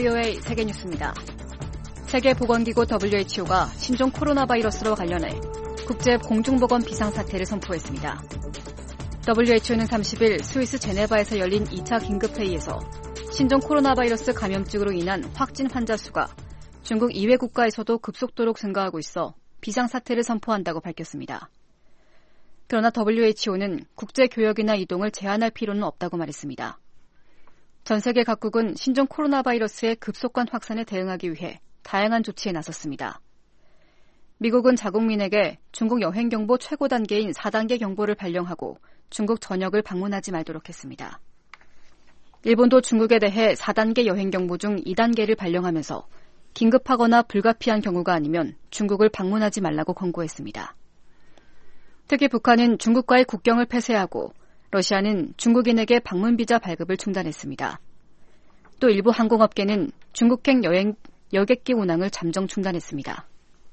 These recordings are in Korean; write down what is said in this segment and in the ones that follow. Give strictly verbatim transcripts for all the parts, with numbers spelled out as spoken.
브이오에이 세계뉴스입니다. 세계보건기구 더블유에이치오가 신종 코로나 바이러스로 관련해 국제 공중보건 비상사태를 선포했습니다. 더블유에이치오는 삼십일 스위스 제네바에서 열린 이 차 긴급회의에서 신종 코로나 바이러스 감염증으로 인한 확진 환자 수가 중국 이외 국가에서도 급속도로 증가하고 있어 비상사태를 선포한다고 밝혔습니다. 그러나 더블유에이치오는 국제교역이나 이동을 제한할 필요는 없다고 말했습니다. 전 세계 각국은 신종 코로나 바이러스의 급속한 확산에 대응하기 위해 다양한 조치에 나섰습니다. 미국은 자국민에게 중국 여행경보 최고 단계인 사 단계 경보를 발령하고 중국 전역을 방문하지 말도록 했습니다. 일본도 중국에 대해 사 단계 여행경보 중 이 단계를 발령하면서 긴급하거나 불가피한 경우가 아니면 중국을 방문하지 말라고 권고했습니다. 특히 북한은 중국과의 국경을 폐쇄하고 러시아는 중국인에게 방문 비자 발급을 중단했습니다. 또 일부 항공업계는 중국행 여행, 여객기 운항을 잠정 중단했습니다.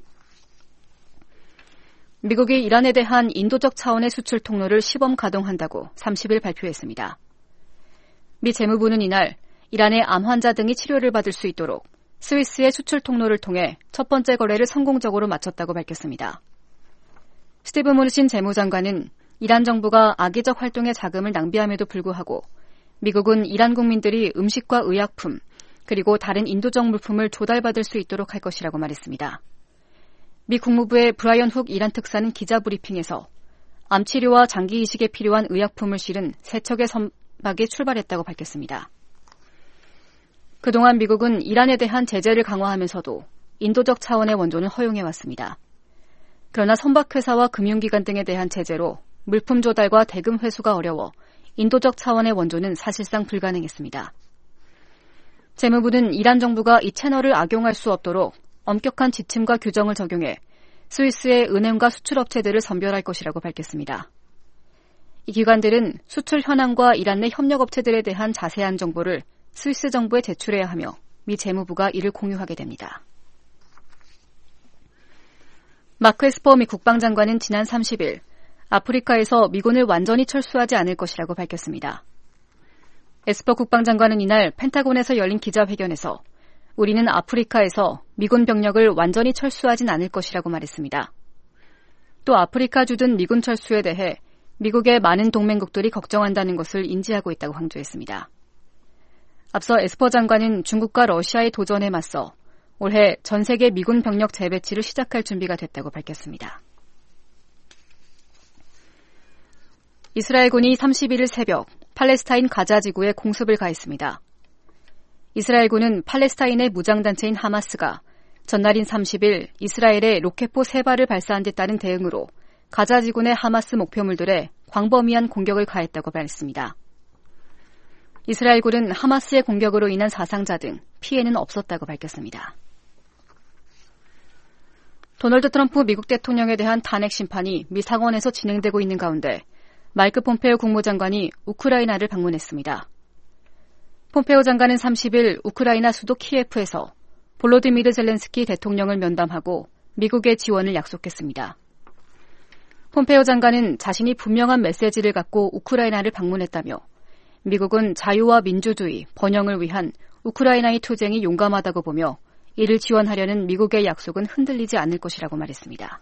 미국이 이란에 대한 인도적 차원의 수출 통로를 시범 가동한다고 삼십일 발표했습니다. 미 재무부는 이날 이란의 암 환자 등이 치료를 받을 수 있도록 스위스의 수출 통로를 통해 첫 번째 거래를 성공적으로 마쳤다고 밝혔습니다. 스티브 무누신 재무장관은 이란 정부가 악의적 활동에 자금을 낭비함에도 불구하고 미국은 이란 국민들이 음식과 의약품 그리고 다른 인도적 물품을 조달받을 수 있도록 할 것이라고 말했습니다. 미 국무부의 브라이언 훅 이란 특사는 기자 브리핑에서 암 치료와 장기 이식에 필요한 의약품을 실은 세 척의 선박이 출발했다고 밝혔습니다. 그동안 미국은 이란에 대한 제재를 강화하면서도 인도적 차원의 원조는 허용해왔습니다. 그러나 선박회사와 금융기관 등에 대한 제재로 물품 조달과 대금 회수가 어려워 인도적 차원의 원조는 사실상 불가능했습니다. 재무부는 이란 정부가 이 채널을 악용할 수 없도록 엄격한 지침과 규정을 적용해 스위스의 은행과 수출업체들을 선별할 것이라고 밝혔습니다. 이 기관들은 수출 현황과 이란 내 협력업체들에 대한 자세한 정보를 스위스 정부에 제출해야 하며 미 재무부가 이를 공유하게 됩니다. 마크 에스퍼 미 국방장관은 지난 삼십일 아프리카에서 미군을 완전히 철수하지 않을 것이라고 밝혔습니다. 에스퍼 국방장관은 이날 펜타곤에서 열린 기자회견에서 우리는 아프리카에서 미군 병력을 완전히 철수하진 않을 것이라고 말했습니다. 또 아프리카 주둔 미군 철수에 대해 미국의 많은 동맹국들이 걱정한다는 것을 인지하고 있다고 강조했습니다. 앞서 에스퍼 장관은 중국과 러시아의 도전에 맞서 올해 전 세계 미군 병력 재배치를 시작할 준비가 됐다고 밝혔습니다. 이스라엘군이 삼십일 일 새벽 팔레스타인 가자 지구에 공습을 가했습니다. 이스라엘군은 팔레스타인의 무장단체인 하마스가 전날인 삼십일 이스라엘에 로켓포 세 발을 발사한 데 따른 대응으로 가자 지구 내 하마스 목표물들에 광범위한 공격을 가했다고 말했습니다. 이스라엘군은 하마스의 공격으로 인한 사상자 등 피해는 없었다고 밝혔습니다. 도널드 트럼프 미국 대통령에 대한 탄핵 심판이 미 상원에서 진행되고 있는 가운데 마이크 폼페오 국무장관이 우크라이나를 방문했습니다. 폼페오 장관은 삼십일 우크라이나 수도 키예프에서 볼로디미르 젤렌스키 대통령을 면담하고 미국의 지원을 약속했습니다. 폼페오 장관은 자신이 분명한 메시지를 갖고 우크라이나를 방문했다며 미국은 자유와 민주주의, 번영을 위한 우크라이나의 투쟁이 용감하다고 보며 이를 지원하려는 미국의 약속은 흔들리지 않을 것이라고 말했습니다.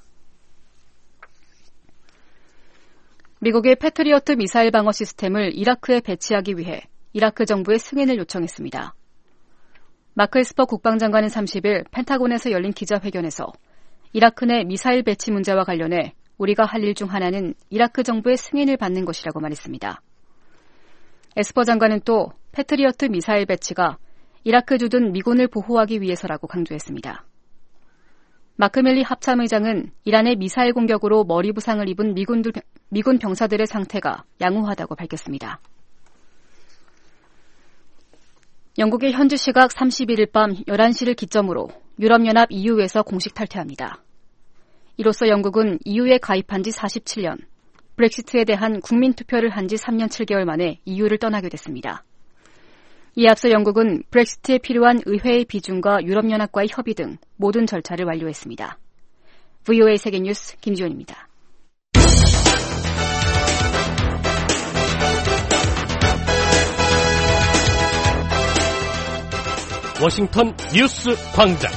미국의 패트리어트 미사일 방어 시스템을 이라크에 배치하기 위해 이라크 정부의 승인을 요청했습니다. 마크 에스퍼 국방장관은 삼십일 펜타곤에서 열린 기자회견에서 이라크 내 미사일 배치 문제와 관련해 우리가 할 일 중 하나는 이라크 정부의 승인을 받는 것이라고 말했습니다. 에스퍼 장관은 또 패트리어트 미사일 배치가 이라크 주둔 미군을 보호하기 위해서라고 강조했습니다. 마크 밀리 합참의장은 이란의 미사일 공격으로 머리 부상을 입은 미군들, 미군 병사들의 상태가 양호하다고 밝혔습니다. 영국의 현지 시각 삼십일 일 밤 열한 시를 기점으로 유럽연합 이유에서 공식 탈퇴합니다. 이로써 영국은 이유에 가입한 지 사십칠 년, 브렉시트에 대한 국민투표를 한 지 삼 년 칠 개월 만에 이유를 떠나게 됐습니다. 이에 앞서 영국은 브렉시트에 필요한 의회의 비중과 유럽연합과의 협의 등 모든 절차를 완료했습니다. 브이오에이 세계뉴스 김지원입니다. 워싱턴 뉴스 광장.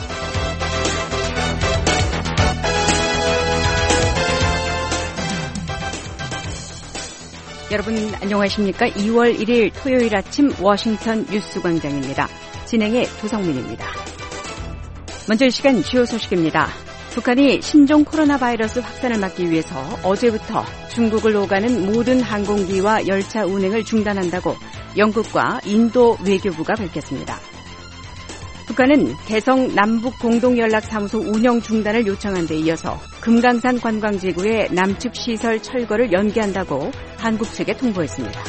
여러분 안녕하십니까? 이월 일일 토요일 아침 워싱턴 뉴스 광장입니다. 진행의 도성민입니다. 먼저 이 시간 주요 소식입니다. 북한이 신종 코로나 바이러스 확산을 막기 위해서 어제부터 중국을 오가는 모든 항공기와 열차 운행을 중단한다고 영국과 인도 외교부가 밝혔습니다. 북한은 개성 남북공동연락사무소 운영 중단을 요청한 데 이어서 금강산 관광지구의 남측 시설 철거를 연기한다고 한국 측에 통보했습니다.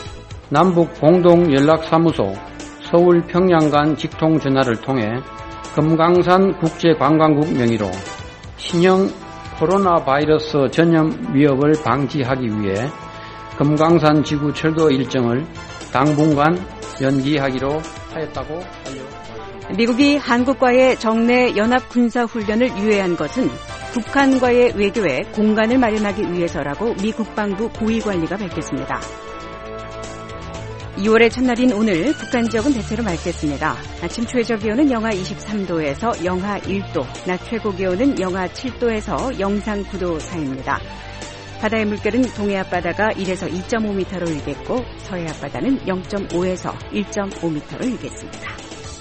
남북공동연락사무소 서울 평양 간 직통 전화를 통해 금강산 국제관광국 명의로 신형 코로나 바이러스 전염 위협을 방지하기 위해 금강산 지구 철거 일정을 당분간 연기하기로 하였다고 알려졌습니다. 미국이 한국과의 정례 연합 군사훈련을 유예한 것은 북한과의 외교에 공간을 마련하기 위해서라고 미 국방부 고위관리가 밝혔습니다. 이월의 첫날인 오늘 북한 지역은 대체로 맑겠습니다. 아침 최저 기온은 영하 이십삼 도에서 영하 일 도, 낮 최고 기온은 영하 칠 도에서 영상 구 도 사이입니다. 바다의 물결은 동해 앞바다가 일에서 이 점 오 미터로 일겠고 서해 앞바다는 영 점 오에서 일 점 오 미터로 일겠습니다.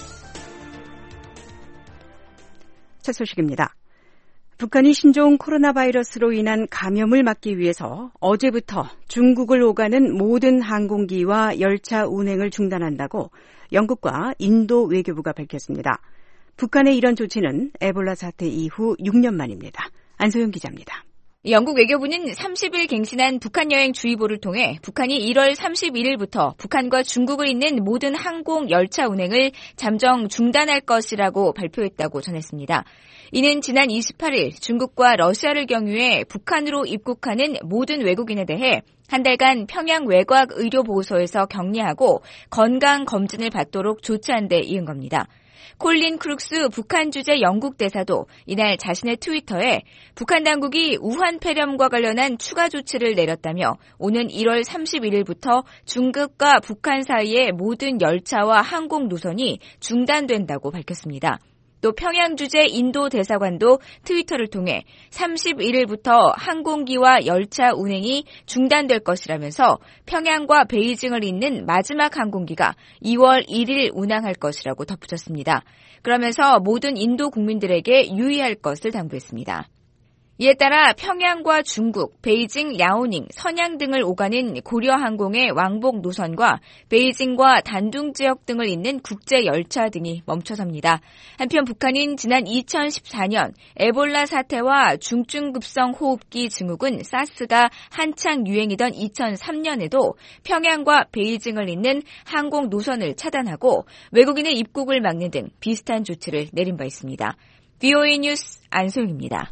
첫 소식입니다. 북한이 신종 코로나 바이러스로 인한 감염을 막기 위해서 어제부터 중국을 오가는 모든 항공기와 열차 운행을 중단한다고 영국과 인도 외교부가 밝혔습니다. 북한의 이런 조치는 에볼라 사태 이후 육 년 만입니다. 안소영 기자입니다. 영국 외교부는 삼십 일 갱신한 북한 여행 주의보를 통해 북한이 일월 삼십일일부터 북한과 중국을 잇는 모든 항공, 열차 운행을 잠정 중단할 것이라고 발표했다고 전했습니다. 이는 지난 이십팔일 중국과 러시아를 경유해 북한으로 입국하는 모든 외국인에 대해 한 달간 평양 외곽 의료보호소에서 격리하고 건강 검진을 받도록 조치한 데 이은 겁니다. 콜린 크룩스 북한 주재 영국 대사도 이날 자신의 트위터에 북한 당국이 우한 폐렴과 관련한 추가 조치를 내렸다며 오는 일월 삼십일일부터 중국과 북한 사이의 모든 열차와 항공 노선이 중단된다고 밝혔습니다. 또 평양 주재 인도 대사관도 트위터를 통해 삼십일일부터 항공기와 열차 운행이 중단될 것이라면서 평양과 베이징을 잇는 마지막 항공기가 이월 일일 운항할 것이라고 덧붙였습니다. 그러면서 모든 인도 국민들에게 유의할 것을 당부했습니다. 이에 따라 평양과 중국, 베이징, 랴오닝, 선양 등을 오가는 고려항공의 왕복 노선과 베이징과 단둥 지역 등을 잇는 국제 열차 등이 멈춰섭니다. 한편 북한은 지난 이천십사년 에볼라 사태와 중증급성 호흡기 증후군 사스가 한창 유행이던 이천삼년에도 평양과 베이징을 잇는 항공 노선을 차단하고 외국인의 입국을 막는 등 비슷한 조치를 내린 바 있습니다. 브이오에이 뉴스 안소영입니다.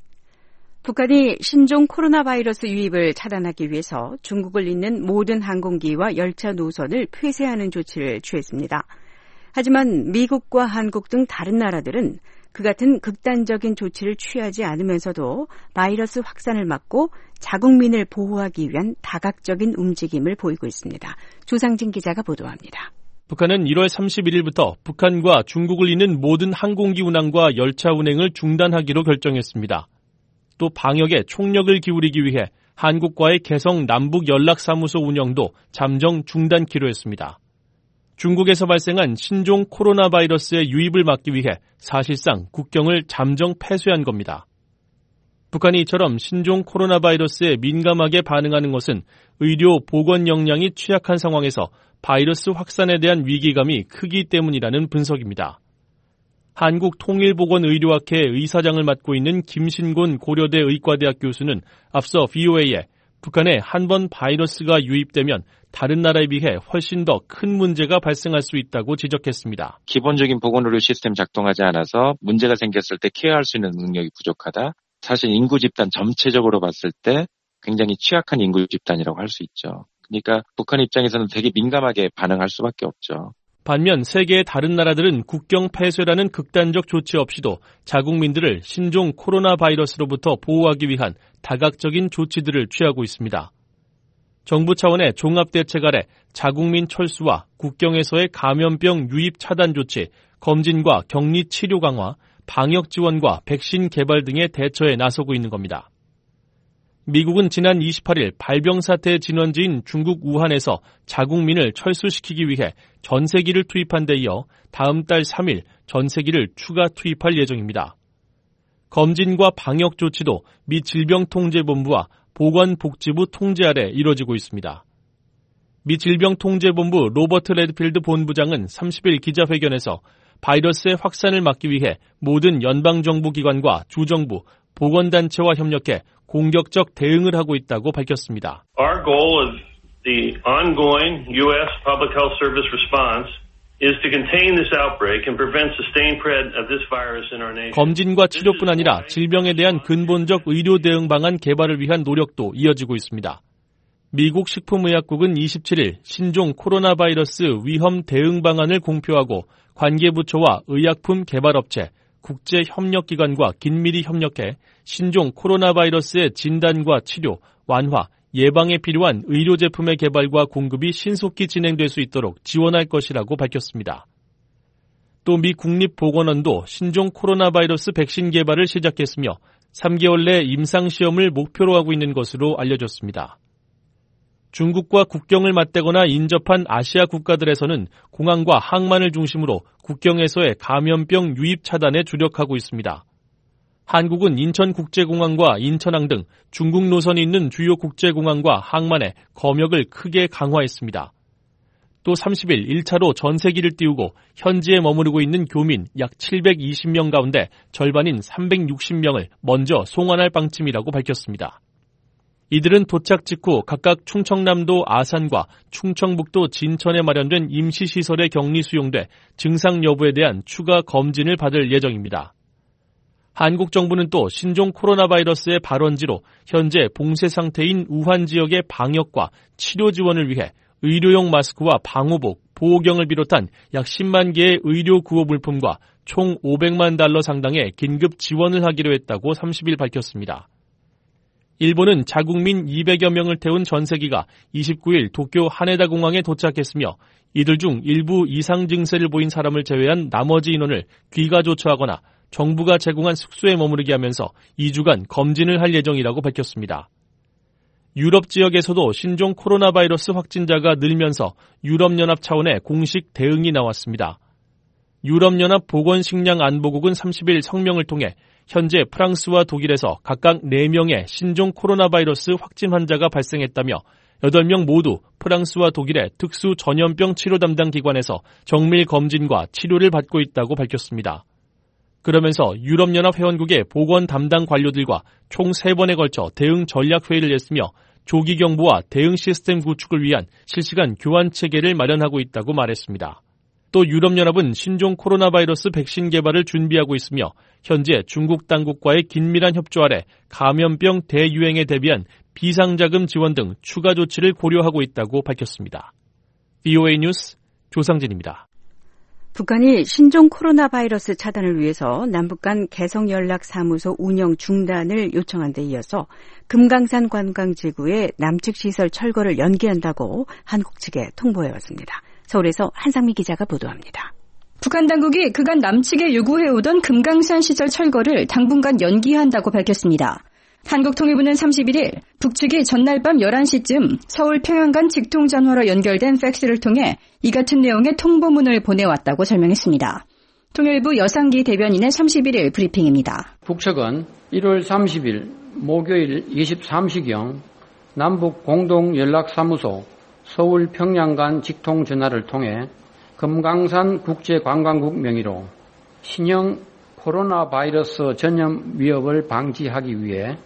북한이 신종 코로나 바이러스 유입을 차단하기 위해서 중국을 잇는 모든 항공기와 열차 노선을 폐쇄하는 조치를 취했습니다. 하지만 미국과 한국 등 다른 나라들은 그 같은 극단적인 조치를 취하지 않으면서도 바이러스 확산을 막고 자국민을 보호하기 위한 다각적인 움직임을 보이고 있습니다. 조상진 기자가 보도합니다. 북한은 일월 삼십일일부터 북한과 중국을 잇는 모든 항공기 운항과 열차 운행을 중단하기로 결정했습니다. 또 방역에 총력을 기울이기 위해 한국과의 개성 남북연락사무소 운영도 잠정 중단키로 했습니다. 중국에서 발생한 신종 코로나 바이러스의 유입을 막기 위해 사실상 국경을 잠정 폐쇄한 겁니다. 북한이 이처럼 신종 코로나 바이러스에 민감하게 반응하는 것은 의료 보건 역량이 취약한 상황에서 바이러스 확산에 대한 위기감이 크기 때문이라는 분석입니다. 한국통일보건의료학회 의사장을 맡고 있는 김신곤 고려대 의과대학 교수는 앞서 브이오에이에 북한에 한 번 바이러스가 유입되면 다른 나라에 비해 훨씬 더 큰 문제가 발생할 수 있다고 지적했습니다. 기본적인 보건의료 시스템 작동하지 않아서 문제가 생겼을 때 케어할 수 있는 능력이 부족하다. 사실 인구 집단 전체적으로 봤을 때 굉장히 취약한 인구 집단이라고 할 수 있죠. 그러니까 북한 입장에서는 되게 민감하게 반응할 수밖에 없죠. 반면 세계의 다른 나라들은 국경 폐쇄라는 극단적 조치 없이도 자국민들을 신종 코로나 바이러스로부터 보호하기 위한 다각적인 조치들을 취하고 있습니다. 정부 차원의 종합대책 아래 자국민 철수와 국경에서의 감염병 유입 차단 조치, 검진과 격리 치료 강화, 방역 지원과 백신 개발 등의 대처에 나서고 있는 겁니다. 미국은 지난 이십팔 일 발병 사태의 진원지인 중국 우한에서 자국민을 철수시키기 위해 전세기를 투입한 데 이어 다음 달 삼 일 전세기를 추가 투입할 예정입니다. 검진과 방역 조치도 미 질병통제본부와 보건복지부 통제 아래 이뤄지고 있습니다. 미 질병통제본부 로버트 레드필드 본부장은 삼십 일 기자회견에서 바이러스의 확산을 막기 위해 모든 연방정부기관과 주정부, 보건단체와 협력해 공격적 대응을 하고 있다고 밝혔습니다. Our goal of the ongoing U S Public Health Service response is to contain this outbreak and prevent sustained spread of this virus in our nation. 검진과 치료뿐 아니라 질병에 대한 근본적 의료 대응 방안 개발을 위한 노력도 이어지고 있습니다. 미국 식품의약국은 이십칠 일 신종 코로나 바이러스 위험 대응 방안을 공표하고 관계부처와 의약품 개발업체, 국제협력기관과 긴밀히 협력해 신종 코로나 바이러스의 진단과 치료, 완화, 예방에 필요한 의료제품의 개발과 공급이 신속히 진행될 수 있도록 지원할 것이라고 밝혔습니다. 또 미 국립보건원도 신종 코로나 바이러스 백신 개발을 시작했으며 삼 개월 내 임상시험을 목표로 하고 있는 것으로 알려졌습니다. 중국과 국경을 맞대거나 인접한 아시아 국가들에서는 공항과 항만을 중심으로 국경에서의 감염병 유입 차단에 주력하고 있습니다. 한국은 인천국제공항과 인천항 등 중국 노선이 있는 주요 국제공항과 항만에 검역을 크게 강화했습니다. 또 삼십 일 일 차로 전세기를 띄우고 현지에 머무르고 있는 교민 약 칠백이십 명 가운데 절반인 삼백육십 명을 먼저 송환할 방침이라고 밝혔습니다. 이들은 도착 직후 각각 충청남도 아산과 충청북도 진천에 마련된 임시시설에 격리 수용돼 증상 여부에 대한 추가 검진을 받을 예정입니다. 한국 정부는 또 신종 코로나 바이러스의 발원지로 현재 봉쇄 상태인 우한 지역의 방역과 치료 지원을 위해 의료용 마스크와 방호복, 보호경을 비롯한 약 십만 개의 의료 구호 물품과 총 오백만 달러 상당의 긴급 지원을 하기로 했다고 삼십 일 밝혔습니다. 일본은 자국민 이백여 명을 태운 전세기가 이십구 일 도쿄 하네다 공항에 도착했으며 이들 중 일부 이상 증세를 보인 사람을 제외한 나머지 인원을 귀가 조처하거나 정부가 제공한 숙소에 머무르게 하면서 이 주간 검진을 할 예정이라고 밝혔습니다. 유럽 지역에서도 신종 코로나 바이러스 확진자가 늘면서 유럽연합 차원의 공식 대응이 나왔습니다. 유럽연합 보건식량안보국은 삼십 일 성명을 통해 현재 프랑스와 독일에서 각각 네 명의 신종 코로나 바이러스 확진 환자가 발생했다며 여덟 명 모두 프랑스와 독일의 특수 전염병 치료 담당 기관에서 정밀 검진과 치료를 받고 있다고 밝혔습니다. 그러면서 유럽연합 회원국의 보건 담당 관료들과 총 세 번에 걸쳐 대응 전략 회의를 했으며 조기 경보와 대응 시스템 구축을 위한 실시간 교환 체계를 마련하고 있다고 말했습니다. 또 유럽연합은 신종 코로나 바이러스 백신 개발을 준비하고 있으며 현재 중국 당국과의 긴밀한 협조 아래 감염병 대유행에 대비한 비상자금 지원 등 추가 조치를 고려하고 있다고 밝혔습니다. 브이오에이 뉴스 조상진입니다. 북한이 신종 코로나 바이러스 차단을 위해서 남북 간 개성연락사무소 운영 중단을 요청한 데 이어서 금강산 관광지구의 남측 시설 철거를 연기한다고 한국 측에 통보해왔습니다. 서울에서 한상미 기자가 보도합니다. 북한 당국이 그간 남측에 요구해오던 금강산 시설 철거를 당분간 연기한다고 밝혔습니다. 한국통일부는 삼십일 일 북측이 전날 밤 열한 시쯤 서울 평양 간 직통전화로 연결된 팩스를 통해 이 같은 내용의 통보문을 보내왔다고 설명했습니다. 통일부 여상기 대변인의 삼십일 일 브리핑입니다. 북측은 일월 삼십일 목요일 이십삼 시경 남북 공동연락사무소 서울 평양 간 직통전화를 통해 금강산 국제관광국 명의로 신형 코로나 바이러스 전염 위협을 방지하기 위해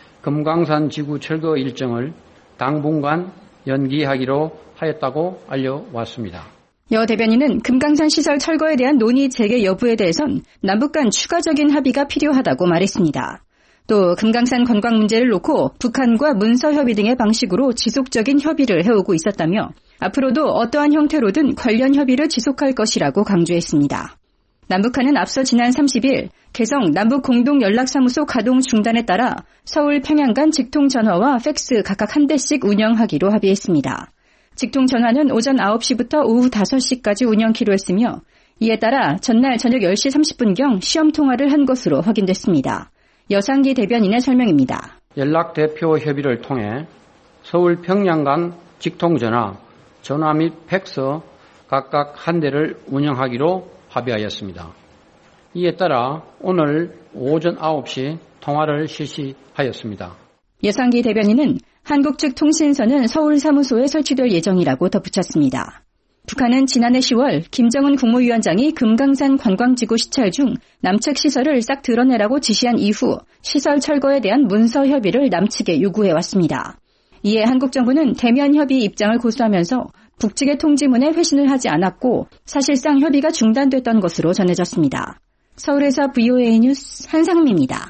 금강산 지구 철거 일정을 당분간 연기하기로 하였다고 알려왔습니다. 여 대변인은 금강산 시설 철거에 대한 논의 재개 여부에 대해선 남북 간 추가적인 합의가 필요하다고 말했습니다. 또 금강산 관광 문제를 놓고 북한과 문서 협의 등의 방식으로 지속적인 협의를 해오고 있었다며 앞으로도 어떠한 형태로든 관련 협의를 지속할 것이라고 강조했습니다. 남북한은 앞서 지난 삼십일 개성 남북공동연락사무소 가동 중단에 따라 서울 평양 간 직통전화와 팩스 각각 한 대씩 운영하기로 합의했습니다. 직통전화는 오전 아홉 시부터 오후 다섯 시까지 운영키로 했으며 이에 따라 전날 저녁 열 시 삼십 분경 시험통화를 한 것으로 확인됐습니다. 여상기 대변인의 설명입니다. 연락대표 협의를 통해 서울 평양 간 직통전화, 전화 및 팩스 각각 한 대를 운영하기로 합의하였습니다. 이에 따라 오늘 오전 아홉 시 통화를 실시하였습니다. 여상기 대변인은 한국 측 통신선은 서울 사무소에 설치될 예정이라고 덧붙였습니다. 북한은 지난해 시월 김정은 국무위원장이 금강산 관광지구 시찰 중 남측 시설을 싹 드러내라고 지시한 이후 시설 철거에 대한 문서 협의를 남측에 요구해왔습니다. 이에 한국 정부는 대면 협의 입장을 고수하면서 북측의 통지문에 회신을 하지 않았고 사실상 협의가 중단됐던 것으로 전해졌습니다. 서울에서 브이오에이 뉴스 한상미입니다.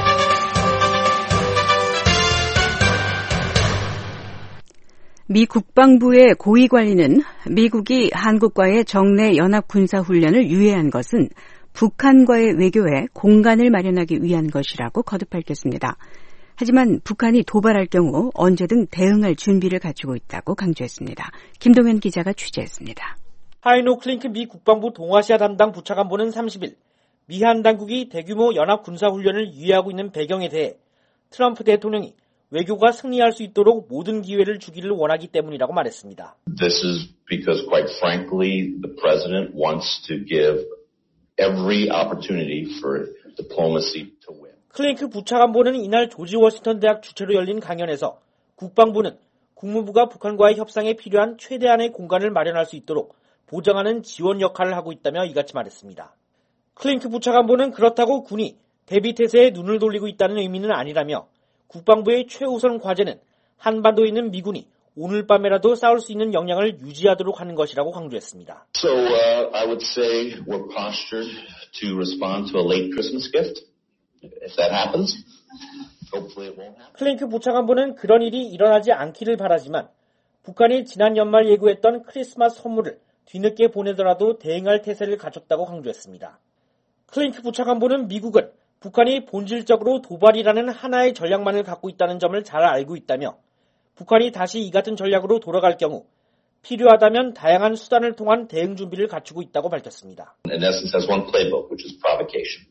미 국방부의 고위 관리는 미국이 한국과의 정례 연합 군사 훈련을 유예한 것은 북한과의 외교에 공간을 마련하기 위한 것이라고 거듭 밝혔습니다. 하지만 북한이 도발할 경우 언제든 대응할 준비를 갖추고 있다고 강조했습니다. 김동현 기자가 취재했습니다. 하이노 클링크 미 국방부 동아시아 담당 부차관보는 삼십일 미한 당국이 대규모 연합 군사훈련을 유예하고 있는 배경에 대해 트럼프 대통령이 외교가 승리할 수 있도록 모든 기회를 주기를 원하기 때문이라고 말했습니다. This is because, quite frankly, the president wants to give every opportunity for diplomacy to win. 클링크 부차관보는 이날 조지 워싱턴 대학 주최로 열린 강연에서 국방부는 국무부가 북한과의 협상에 필요한 최대한의 공간을 마련할 수 있도록 보장하는 지원 역할을 하고 있다며 이같이 말했습니다. 클링크 부차관보는 그렇다고 군이 대비태세에 눈을 돌리고 있다는 의미는 아니라며 국방부의 최우선 과제는 한반도에 있는 미군이 오늘 밤에라도 싸울 수 있는 역량을 유지하도록 하는 것이라고 강조했습니다. So uh, I would say we're postured to respond to a late Christmas gift. If that happens, hopefully it won't happen. 클링크 부차관보는 그런 일이 일어나지 않기를 바라지만 북한이 지난 연말 예고했던 크리스마스 선물을 뒤늦게 보내더라도 대응할 태세를 갖췄다고 강조했습니다. 클링크 부차관보는 미국은 북한이 본질적으로 도발이라는 하나의 전략만을 갖고 있다는 점을 잘 알고 있다며 북한이 다시 이 같은 전략으로 돌아갈 경우 필요하다면 다양한 수단을 통한 대응 준비를 갖추고 있다고 밝혔습니다. In essence, has one playbook, which is provocation.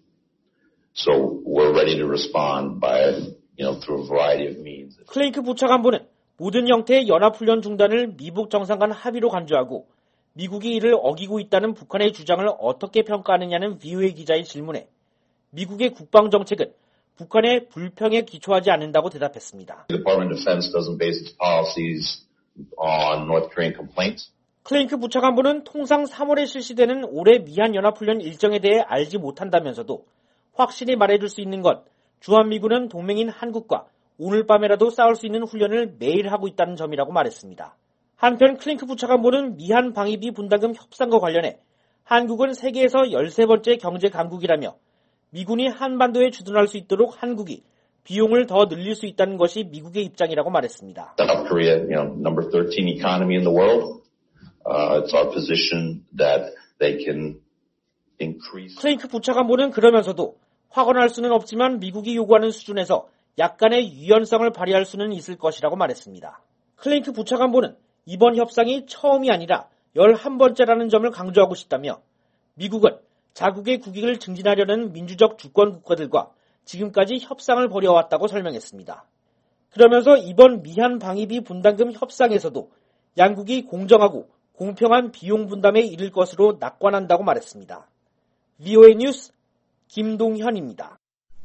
So we're ready to respond by, you know, through a variety of means. 클링크 부차관보는 모든 형태의 연합훈련 중단을 미북 정상 간 합의로 간주하고 미국이 이를 어기고 있다는 북한의 주장을 어떻게 평가하느냐는 브이오에이 기자의 질문에 미국의 국방정책은 북한의 불평에 기초하지 않는다고 대답했습니다. The Department of Defense doesn't base its policies on North Korean complaints. 클링크 부차관보는 통상 삼월에 실시되는 올해 미한 연합훈련 일정에 대해 알지 못한다면서도 확실히 말해줄 수 있는 건 주한미군은 동맹인 한국과 오늘 밤에라도 싸울 수 있는 훈련을 매일 하고 있다는 점이라고 말했습니다. 한편 클링크 부차관보는 미한 방위비 분담금 협상과 관련해 한국은 세계에서 열세 번째 경제 강국이라며 미군이 한반도에 주둔할 수 있도록 한국이 비용을 더 늘릴 수 있다는 것이 미국의 입장이라고 말했습니다. South Korea, you know, number thirteen economy in the world. Uh, it's our position that they can increase. 클링크 부차관보는 그러면서도 확언할 수는 없지만 미국이 요구하는 수준에서 약간의 유연성을 발휘할 수는 있을 것이라고 말했습니다. 클링크 부차관보는 이번 협상이 처음이 아니라 열한 번째라는 점을 강조하고 싶다며 미국은 자국의 국익을 증진하려는 민주적 주권 국가들과 지금까지 협상을 벌여왔다고 설명했습니다. 그러면서 이번 미한 방위비 분담금 협상에서도 양국이 공정하고 공평한 비용 분담에 이를 것으로 낙관한다고 말했습니다. 브이오에이 뉴스 김동현입니다.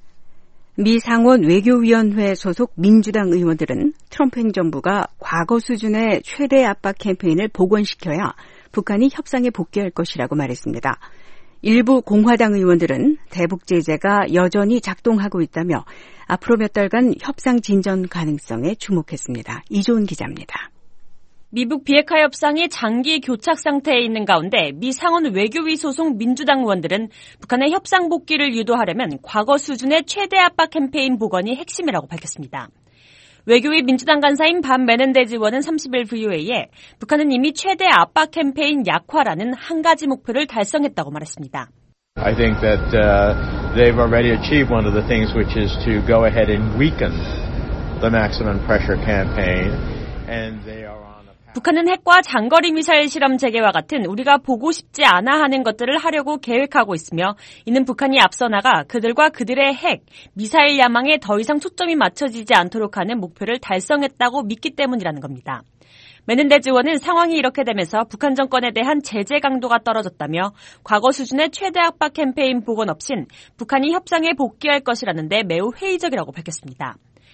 미 상원 외교위원회 소속 민주당 의원들은 트럼프 행정부가 과거 수준의 최대 압박 캠페인을 복원시켜야 북한이 협상에 복귀할 것이라고 말했습니다. 일부 공화당 의원들은 대북 제재가 여전히 작동하고 있다며 앞으로 몇 달간 협상 진전 가능성에 주목했습니다. 이조은 기자입니다. 미북 비핵화 협상이 장기 교착 상태에 있는 가운데 미 상원 외교위 소속 민주당 의원들은 북한의 협상 복귀를 유도하려면 과거 수준의 최대 압박 캠페인 복원이 핵심이라고 밝혔습니다. 외교위 민주당 간사인 반 메넨데즈 의원은 삼십일 브이오에이에 북한은 이미 최대 압박 캠페인 약화라는 한 가지 목표를 달성했다고 말했습니다. I think that uh, they've already achieved one of the things which is to go ahead and weaken the maximum pressure campaign and they are 북한은 핵과 장거리 미사일 실험 재개와 같은 우리가 보고 싶지 않아 하는 것들을 하려고 계획하고 있으며 이는 북한이 앞서 나가 그들과 그들의 핵, 미사일 야망에 더 이상 초점이 맞춰지지 않도록 하는 목표를 달성했다고 믿기 때문이라는 겁니다. 메넨데즈 의원은 상황이 이렇게 되면서 북한 정권에 대한 제재 강도가 떨어졌다며 과거 수준의 최대 압박 캠페인 복원 없인 북한이 협상에 복귀할 것이라는데 매우 회의적이라고 밝혔습니다.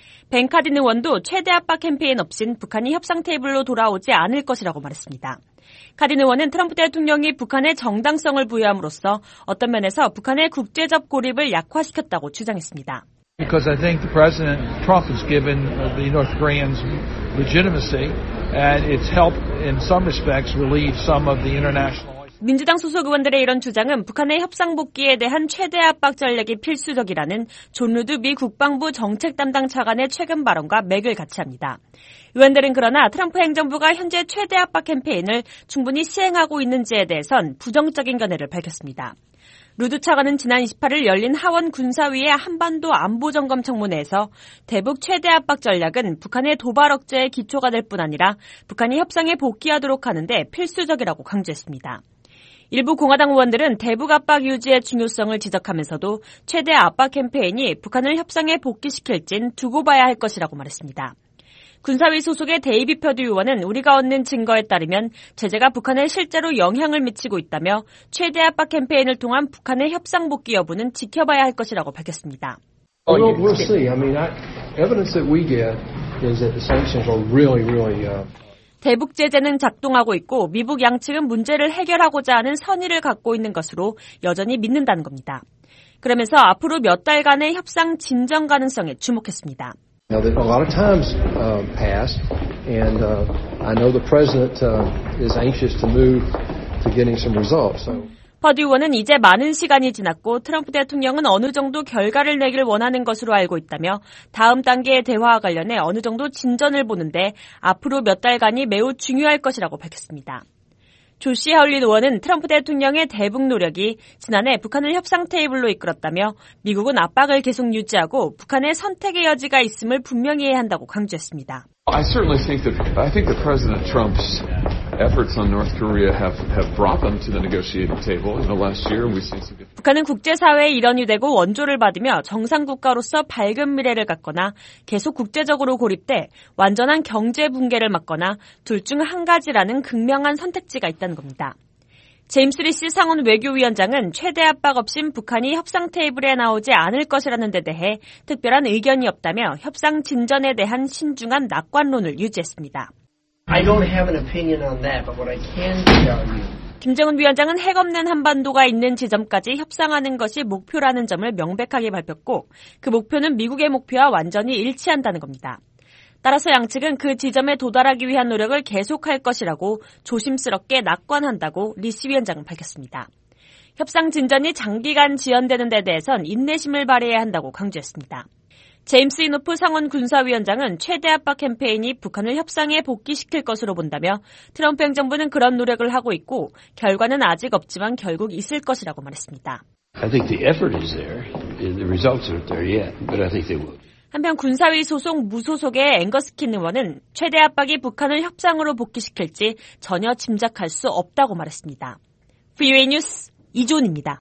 벤 카딘 의원도 최대 압박 캠페인 없인 북한이 협상 테이블로 돌아오지 않을 것이라고 말했습니다. 카딘 의원은 트럼프 대통령이 북한의 정당성을 부여함으로써 어떤 면에서 북한의 국제적 고립을 약화시켰다고 주장했습니다. Because I think the President Trump has given the North Koreans legitimacy and it's helped in some respects relieve some of the international 민주당 소속 의원들의 이런 주장은 북한의 협상 복귀에 대한 최대 압박 전략이 필수적이라는 존 루드 미 국방부 정책 담당 차관의 최근 발언과 맥을 같이 합니다. 의원들은 그러나 트럼프 행정부가 현재 최대 압박 캠페인을 충분히 시행하고 있는지에 대해선 부정적인 견해를 밝혔습니다. 루드 차관은 지난 이십팔일 열린 하원 군사위의 한반도 안보점검 청문회에서 대북 최대 압박 전략은 북한의 도발 억제에 기초가 될 뿐 아니라 북한이 협상에 복귀하도록 하는데 필수적이라고 강조했습니다. 일부 공화당 의원들은 대북 압박 유지의 중요성을 지적하면서도 최대 압박 캠페인이 북한을 협상에 복귀시킬진 두고 봐야 할 것이라고 말했습니다. 군사위 소속의 데이비 퍼듀 의원은 우리가 얻는 증거에 따르면 제재가 북한에 실제로 영향을 미치고 있다며 최대 압박 캠페인을 통한 북한의 협상 복귀 여부는 지켜봐야 할 것이라고 밝혔습니다. Well, we'll see. I mean, I, evidence that we get is that the sanctions are really, really. Uh... 대북 제재는 작동하고 있고 미북 양측은 문제를 해결하고자 하는 선의를 갖고 있는 것으로 여전히 믿는다는 겁니다. 그러면서 앞으로 몇 달간의 협상 진전 가능성에 주목했습니다. Now, a lot of times uh, passed, and uh, I know the president uh, is anxious to move to getting some results. So. 퍼듀 의원은 이제 많은 시간이 지났고 트럼프 대통령은 어느 정도 결과를 내길 원하는 것으로 알고 있다며 다음 단계의 대화와 관련해 어느 정도 진전을 보는데 앞으로 몇 달간이 매우 중요할 것이라고 밝혔습니다. 조시 하울린 의원은 트럼프 대통령의 대북 노력이 지난해 북한을 협상 테이블로 이끌었다며 미국은 압박을 계속 유지하고 북한의 선택의 여지가 있음을 분명히 해야 한다고 강조했습니다. I certainly think that I think that President Trump's efforts on North Korea have have brought them to the negotiating table. You know, last year we've seen some good. 북한은 국제사회의 일원이 되고 원조를 받으며 정상 국가로서 밝은 미래를 갖거나 계속 국제적으로 고립돼 완전한 경제 붕괴를 막거나 둘 중 한 가지라는 극명한 선택지가 있다는 겁니다. 제임스 리시 상원 외교위원장은 최대 압박 없인 북한이 협상 테이블에 나오지 않을 것이라는 데 대해 특별한 의견이 없다며 협상 진전에 대한 신중한 낙관론을 유지했습니다. I don't have an opinion on that, but what I can tell you. 김정은 위원장은 핵 없는 한반도가 있는 지점까지 협상하는 것이 목표라는 점을 명백하게 밝혔고 그 목표는 미국의 목표와 완전히 일치한다는 겁니다. 따라서 양측은 그 지점에 도달하기 위한 노력을 계속할 것이라고 조심스럽게 낙관한다고 리시 위원장은 밝혔습니다. 협상 진전이 장기간 지연되는 데 대해선 인내심을 발휘해야 한다고 강조했습니다. 제임스 이노프 상원 군사위원장은 최대 압박 캠페인이 북한을 협상에 복귀시킬 것으로 본다며 트럼프 행정부는 그런 노력을 하고 있고 결과는 아직 없지만 결국 있을 것이라고 말했습니다. I think the effort is there. The results aren't there yet, but I think they will. 한편 군사위 소속 무소속의 앵거스킨 의원은 최대 압박이 북한을 협상으로 복귀시킬지 전혀 짐작할 수 없다고 말했습니다. 브이오에이 뉴스 이존입니다.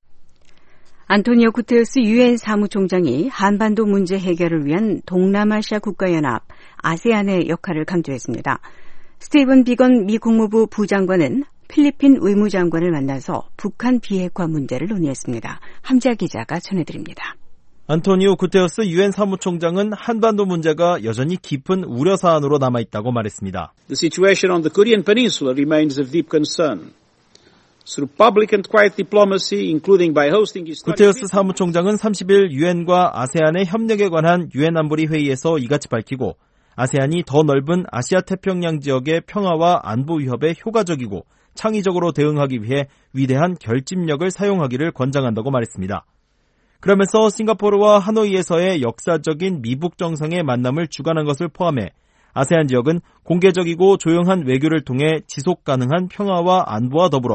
안토니오 구테르스 유엔 사무총장이 한반도 문제 해결을 위한 동남아시아 국가연합 아세안의 역할을 강조했습니다. 스티븐 비건 미 국무부 부장관은 필리핀 의무장관을 만나서 북한 비핵화 문제를 논의했습니다. 함지아 기자가 전해드립니다. 안토니오 구테르스 유엔 사무총장은 한반도 문제가 여전히 깊은 우려 사안으로 남아있다고 말했습니다. The situation on the Korean Peninsula remains of deep concern. Through public and quiet diplomacy, including by hosting 구테르스 사무총장은 삼십일 유엔과 아세안의 협력에 관한 유엔 안보리 회의에서 이같이 밝히고 아세안이 더 넓은 아시아 태평양 지역의 평화와 안보 위협에 효과적이고 창의적으로 대응하기 위해 위대한 결집력을 사용하기를 권장한다고 말했습니다. 그러면서 싱가포르와 하노이에서의 역사적인 미북 정상의 만남을 주관한 것을 포함해 아세안 지역은 공개적이고 조용한 외교를 통해 지속 가능한 평화와 안보와 더불어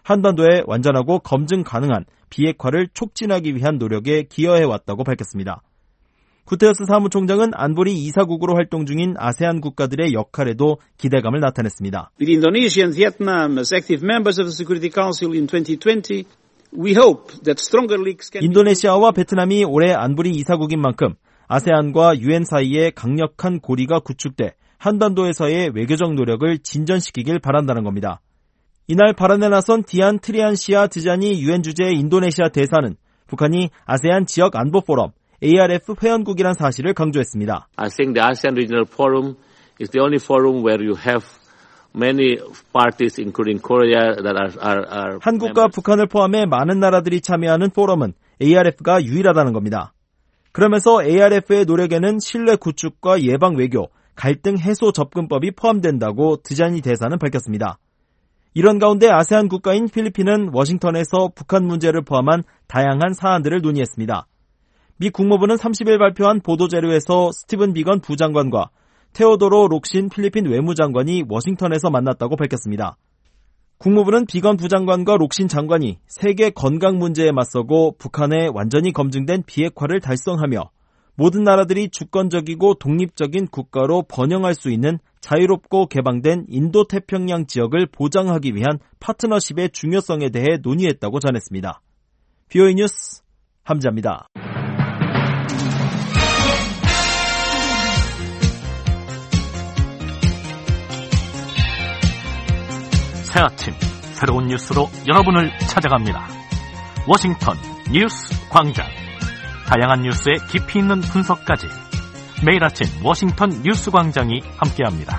한반도에 완전하고 검증 가능한 비핵화를 촉진하기 위한 노력에 기여해왔다고 밝혔습니다. 구테러스 사무총장은 안보리 이사국으로 활동 중인 아세안 국가들의 역할에도 기대감을 나타냈습니다. With Indonesia and Vietnam as active members of the Security Council in twenty twenty, we hope that stronger links can 인도네시아와 베트남이 올해 안보리 이사국인 만큼 아세안과 유엔 사이에 강력한 고리가 구축돼 한반도에서의 외교적 노력을 진전시키길 바란다는 겁니다. 이날 발언에 나선 디안 트리안시아 드자니 유엔 주재 인도네시아 대사는 북한이 아세안 지역 안보 포럼 에이알에프 회원국이란 사실을 강조했습니다. I think the ASEAN Regional Forum is the only forum where you have many parties, including Korea, that are, are, are 한국과 members. 북한을 포함해 많은 나라들이 참여하는 포럼은 에이알에프가 유일하다는 겁니다. 그러면서 에이알에프의 노력에는 신뢰 구축과 예방 외교, 갈등 해소 접근법이 포함된다고 드자니 대사는 밝혔습니다. 이런 가운데 아세안 국가인 필리핀은 워싱턴에서 북한 문제를 포함한 다양한 사안들을 논의했습니다. 미 국무부는 삼십 일 발표한 보도자료에서 스티븐 비건 부장관과 테오도로 록신 필리핀 외무장관이 워싱턴에서 만났다고 밝혔습니다. 국무부는 비건 부장관과 록신 장관이 세계 건강 문제에 맞서고 북한의 완전히 검증된 비핵화를 달성하며 모든 나라들이 주권적이고 독립적인 국가로 번영할 수 있는 자유롭고 개방된 인도태평양 지역을 보장하기 위한 파트너십의 중요성에 대해 논의했다고 전했습니다. 비오이 뉴스 함지아입니다. 새 아침 새로운 뉴스로 여러분을 찾아갑니다. 워싱턴 뉴스 광장. 다양한 뉴스의 깊이 있는 분석까지 매일 아침 워싱턴 뉴스 광장이 함께합니다.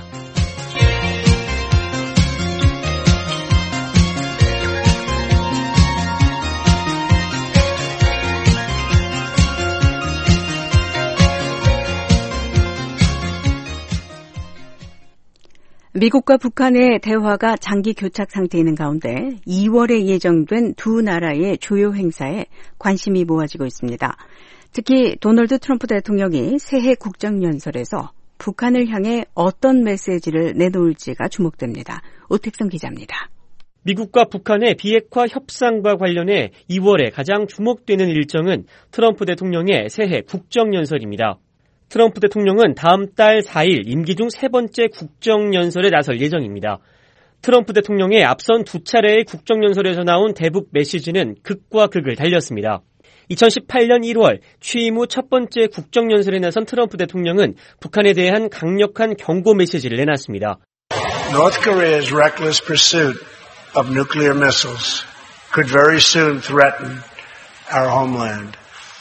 미국과 북한의 대화가 장기 교착 상태에 있는 가운데 이월에 예정된 두 나라의 조요 행사에 관심이 모아지고 있습니다. 특히 도널드 트럼프 대통령이 새해 국정연설에서 북한을 향해 어떤 메시지를 내놓을지가 주목됩니다. 오택성 기자입니다. 미국과 북한의 비핵화 협상과 관련해 이월에 가장 주목되는 일정은 트럼프 대통령의 새해 국정연설입니다. 트럼프 대통령은 다음 달 사 일 임기 중 세 번째 국정연설에 나설 예정입니다. 트럼프 대통령의 앞선 두 차례의 국정연설에서 나온 대북 메시지는 극과 극을 달렸습니다. 이천십팔 년 일월 취임 후 첫 번째 국정연설에 나선 트럼프 대통령은 북한에 대한 강력한 경고 메시지를 내놨습니다. North Korea's reckless pursuit of nuclear missiles could very soon threaten our homeland.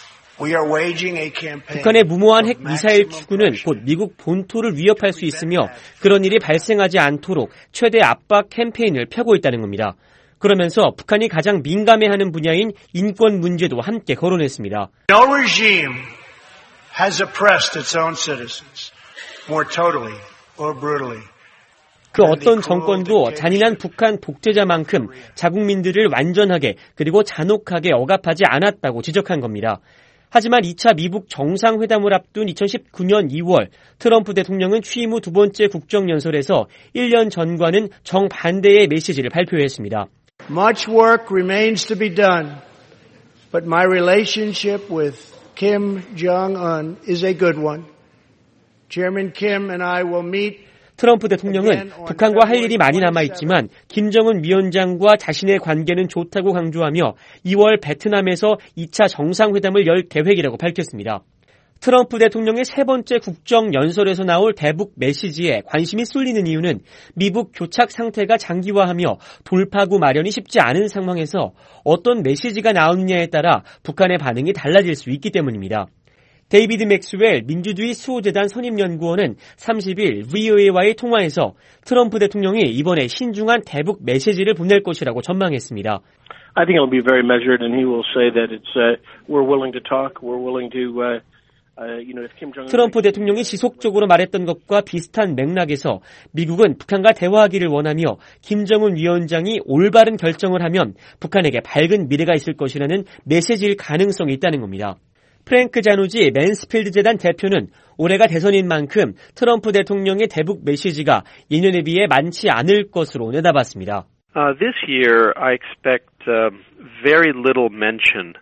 북한의 무모한 핵 미사일 추구는 곧 미국 본토를 위협할 수 있으며 그런 일이 발생하지 않도록 최대 압박 캠페인을 펴고 있다는 겁니다. 그러면서 북한이 가장 민감해하는 분야인 인권 문제도 함께 거론했습니다. No regime has oppressed its own citizens more totally or brutally. 그 어떤 정권도 잔인한 북한 독재자만큼 자국민들을 완전하게 그리고 잔혹하게 억압하지 않았다고 지적한 겁니다. 하지만 이 차 미북 정상회담을 앞둔 이천십구 년 이월 트럼프 대통령은 취임 후 두 번째 국정연설에서 일 년 전과는 정반대의 메시지를 발표했습니다. Much work remains to be done, but my relationship with Kim Jong-un is a good one. Chairman Kim and I will meet 트럼프 대통령은 북한과 할 일이 많이 남아있지만 김정은 위원장과 자신의 관계는 좋다고 강조하며 이월 베트남에서 이 차 정상회담을 열 계획이라고 밝혔습니다. 트럼프 대통령의 세 번째 국정연설에서 나올 대북 메시지에 관심이 쏠리는 이유는 미북 교착 상태가 장기화하며 돌파구 마련이 쉽지 않은 상황에서 어떤 메시지가 나오느냐에 따라 북한의 반응이 달라질 수 있기 때문입니다. 데이비드 맥스웰 민주주의 수호재단 선임연구원은 삼십 일 브이오에이와의 통화에서 트럼프 대통령이 이번에 신중한 대북 메시지를 보낼 것이라고 전망했습니다. I think it'll be very measured and he will say that it's uh, we're willing to talk, we're willing to uh, uh, you know, if Kim Jong-un 트럼프 대통령이 지속적으로 말했던 것과 비슷한 맥락에서 미국은 북한과 대화하기를 원하며 김정은 위원장이 올바른 결정을 하면 북한에게 밝은 미래가 있을 것이라는 메시지일 가능성이 있다는 겁니다. 프랭크 자누지 맨스필드 재단 대표는 올해가 대선인 만큼 트럼프 대통령의 대북 메시지가 예년에 비해 많지 않을 것으로 내다봤습니다. Uh, this year, I expect uh, very little mention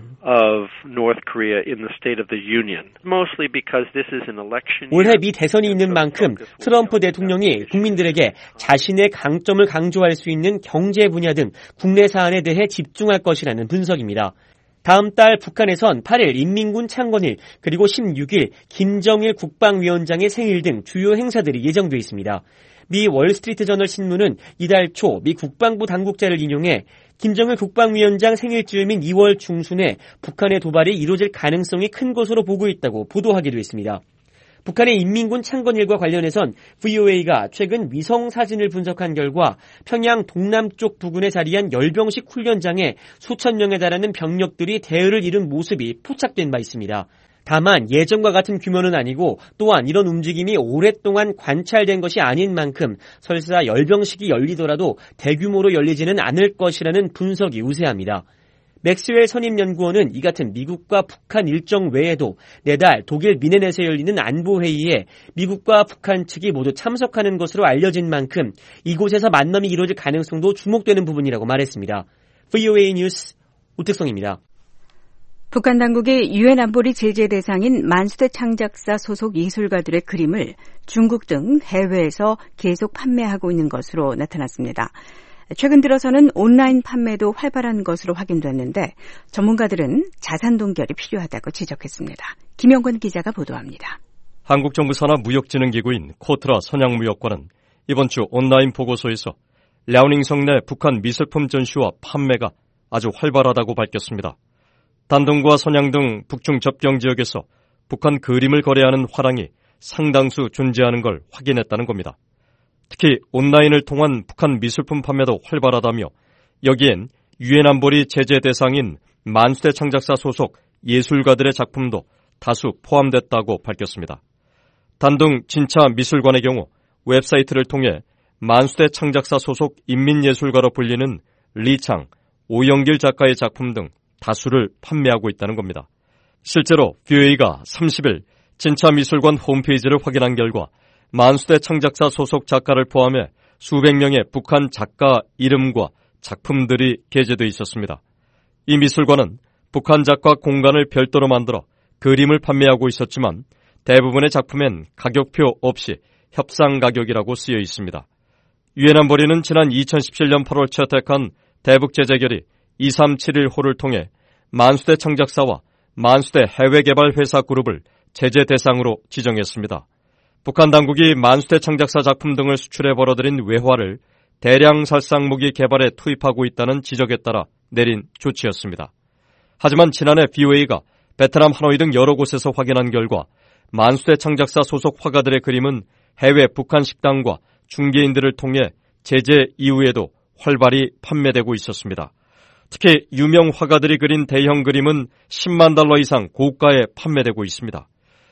of North Korea in the State of the Union, mostly because this is an election. 올해 미 대선이 있는 만큼 트럼프 대통령이 국민들에게 자신의 강점을 강조할 수 있는 경제 분야 등 국내 사안에 대해 집중할 것이라는 분석입니다. 다음 달 북한에선 팔 일 인민군 창건일 그리고 십육 일 김정일 국방위원장의 생일 등 주요 행사들이 예정돼 있습니다. 미 월스트리트 저널 신문은 이달 초 미 국방부 당국자를 인용해 김정일 국방위원장 생일쯤인 이월 중순에 북한의 도발이 이루어질 가능성이 큰 것으로 보고 있다고 보도하기도 했습니다. 북한의 인민군 창건일과 관련해선 브이오에이가 최근 위성 사진을 분석한 결과 평양 동남쪽 부근에 자리한 열병식 훈련장에 수천 명에 달하는 병력들이 대열을 이룬 모습이 포착된 바 있습니다. 다만 예전과 같은 규모는 아니고 또한 이런 움직임이 오랫동안 관찰된 것이 아닌 만큼 설사 열병식이 열리더라도 대규모로 열리지는 않을 것이라는 분석이 우세합니다. 맥스웰 선임연구원은 이 같은 미국과 북한 일정 외에도 내달 독일 미넨에서 열리는 안보회의에 미국과 북한 측이 모두 참석하는 것으로 알려진 만큼 이곳에서 만남이 이루어질 가능성도 주목되는 부분이라고 말했습니다. 브이오에이 뉴스 우택성입니다. 북한 당국이 유엔 안보리 제재 대상인 만수대 창작사 소속 예술가들의 그림을 중국 등 해외에서 계속 판매하고 있는 것으로 나타났습니다. 최근 들어서는 온라인 판매도 활발한 것으로 확인됐는데 전문가들은 자산 동결이 필요하다고 지적했습니다. 김영건 기자가 보도합니다. 한국 정부 산하 무역진흥기구인 코트라 선양무역관은 이번 주 온라인 보고서에서 랴오닝성 내 북한 미술품 전시와 판매가 아주 활발하다고 밝혔습니다. 단둥과 선양 등 북중 접경 지역에서 북한 그림을 거래하는 화랑이 상당수 존재하는 걸 확인했다는 겁니다. 특히 온라인을 통한 북한 미술품 판매도 활발하다며 여기엔 유엔 안보리 제재 대상인 만수대 창작사 소속 예술가들의 작품도 다수 포함됐다고 밝혔습니다. 단둥 진차 미술관의 경우 웹사이트를 통해 만수대 창작사 소속 인민예술가로 불리는 리창, 오영길 작가의 작품 등 다수를 판매하고 있다는 겁니다. 실제로 브이오에이가 삼십 일 진차미술관 홈페이지를 확인한 결과 만수대 창작사 소속 작가를 포함해 수백 명의 북한 작가 이름과 작품들이 게재되어 있었습니다. 이 미술관은 북한 작가 공간을 별도로 만들어 그림을 판매하고 있었지만 대부분의 작품엔 가격표 없이 협상 가격이라고 쓰여 있습니다. 유엔 안보리는 지난 이천십칠 년 팔월 채택한 대북 제재결의 이삼칠일 호를 통해 만수대 창작사와 만수대 해외개발회사 그룹을 제재 대상으로 지정했습니다. 북한 당국이 만수대 창작사 작품 등을 수출해 벌어들인 외화를 대량 살상 무기 개발에 투입하고 있다는 지적에 따라 내린 조치였습니다. 하지만 지난해 브이오에이가 베트남 하노이 등 여러 곳에서 확인한 결과 만수대 창작사 소속 화가들의 그림은 해외 북한 식당과 중개인들을 통해 제재 이후에도 활발히 판매되고 있었습니다. 특히 유명 화가들이 그린 대형 그림은 십만 달러 이상 고가에 판매되고 있습니다.